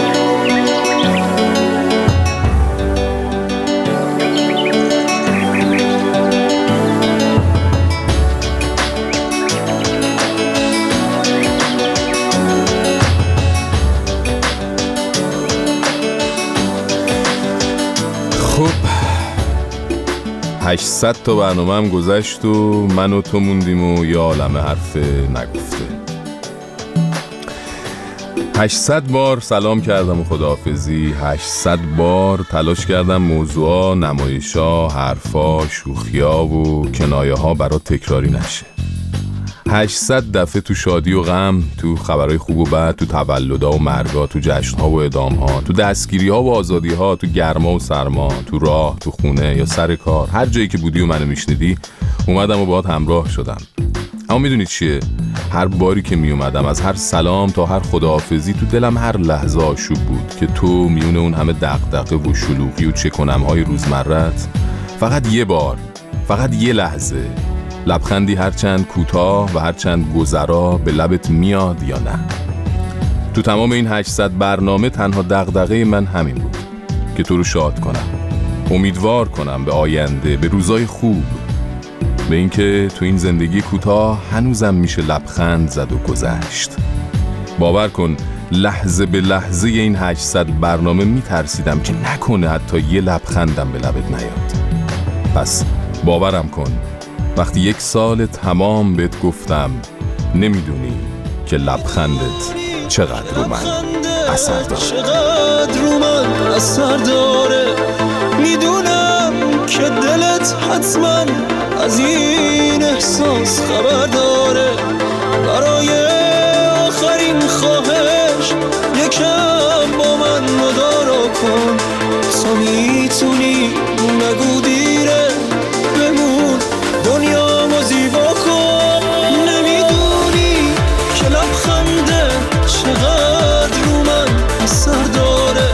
هشتصد تا برنامه هم گذشت و من و تو موندیم و یه عالمه حرف نگفته. هشتصد بار سلام کردم و خداحافظی، هشتصد بار تلاش کردم موضوعا، نمایشا، حرفا، شوخیا و کنایه ها برات تکراری نشه. هشتصد دفعه تو شادی و غم، تو خبرهای خوب و بد، تو تولدها و مرگا، تو جشنها و اعدامها، تو دستگیریها و آزادیها، تو گرما و سرما، تو راه، تو خونه یا سر کار، هر جایی که بودی و منو میشنیدی اومدم و باهات همراه شدم. اما میدونی چیه؟ هر باری که می اومدم از هر سلام تا هر خداحافظی تو دلم هر لحظه آشوب بود که تو میون اون همه دغدغه و شلوغی و چکنم‌های روزمرت فقط یه بار، فقط یه لحظه لبخندی هرچند کوتاه و هرچند گذرا به لبت میاد یا نه. تو تمام این هشتصد برنامه تنها دغدغه من همین بود که تو رو شاد کنم، امیدوار کنم به آینده، به روزای خوب، به اینکه تو این زندگی کوتاه هنوزم میشه لبخند زد و گذشت. باور کن لحظه به لحظه این هشتصد برنامه میترسیدم که نکنه حتی یه لبخندم به لبت نیاد. پس باورم کن وقتی یک سال تمام بهت گفتم نمیدونی که لبخندت چقدر رو من اثر داره، چقدر رو من اثر داره. میدونم که دلت حتما از این احساس خبر داره. برای آخرین خواهش یکم با من مدارا کن، تو میتونی نگو دیره، بمون دنیا ما زیبا کن. نمیدونی که لبخنده چقدر رو من اثر داره.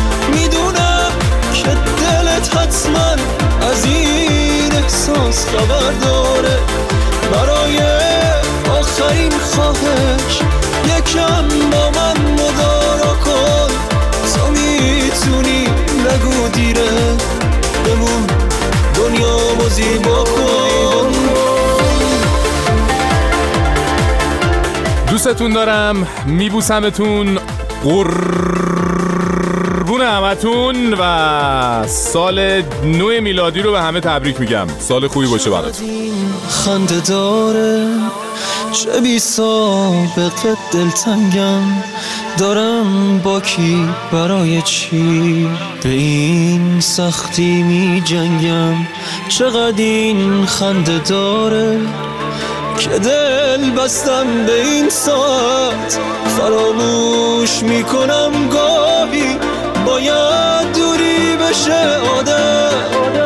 میدونم که دلت حتما از این احساس خبر داره. برای آخرین خواهش یکم با من مدارا کن، تو میتونی نگو دیره، بمون دنیا ما زیبا کن. دوستتون دارم، میبوسمتون، قربونم. همتون و سال نو میلادی رو به همه تبریک میگم. سال خوبی باشه براتون. خنده داره چه بی سابقه دلتنگم، دارم با کی برای چی به این سختی می جنگم. چقدر این خنده داره که دل بستم به این ساعت، فراموش میکنم گاهی باید دوری بشه عادت.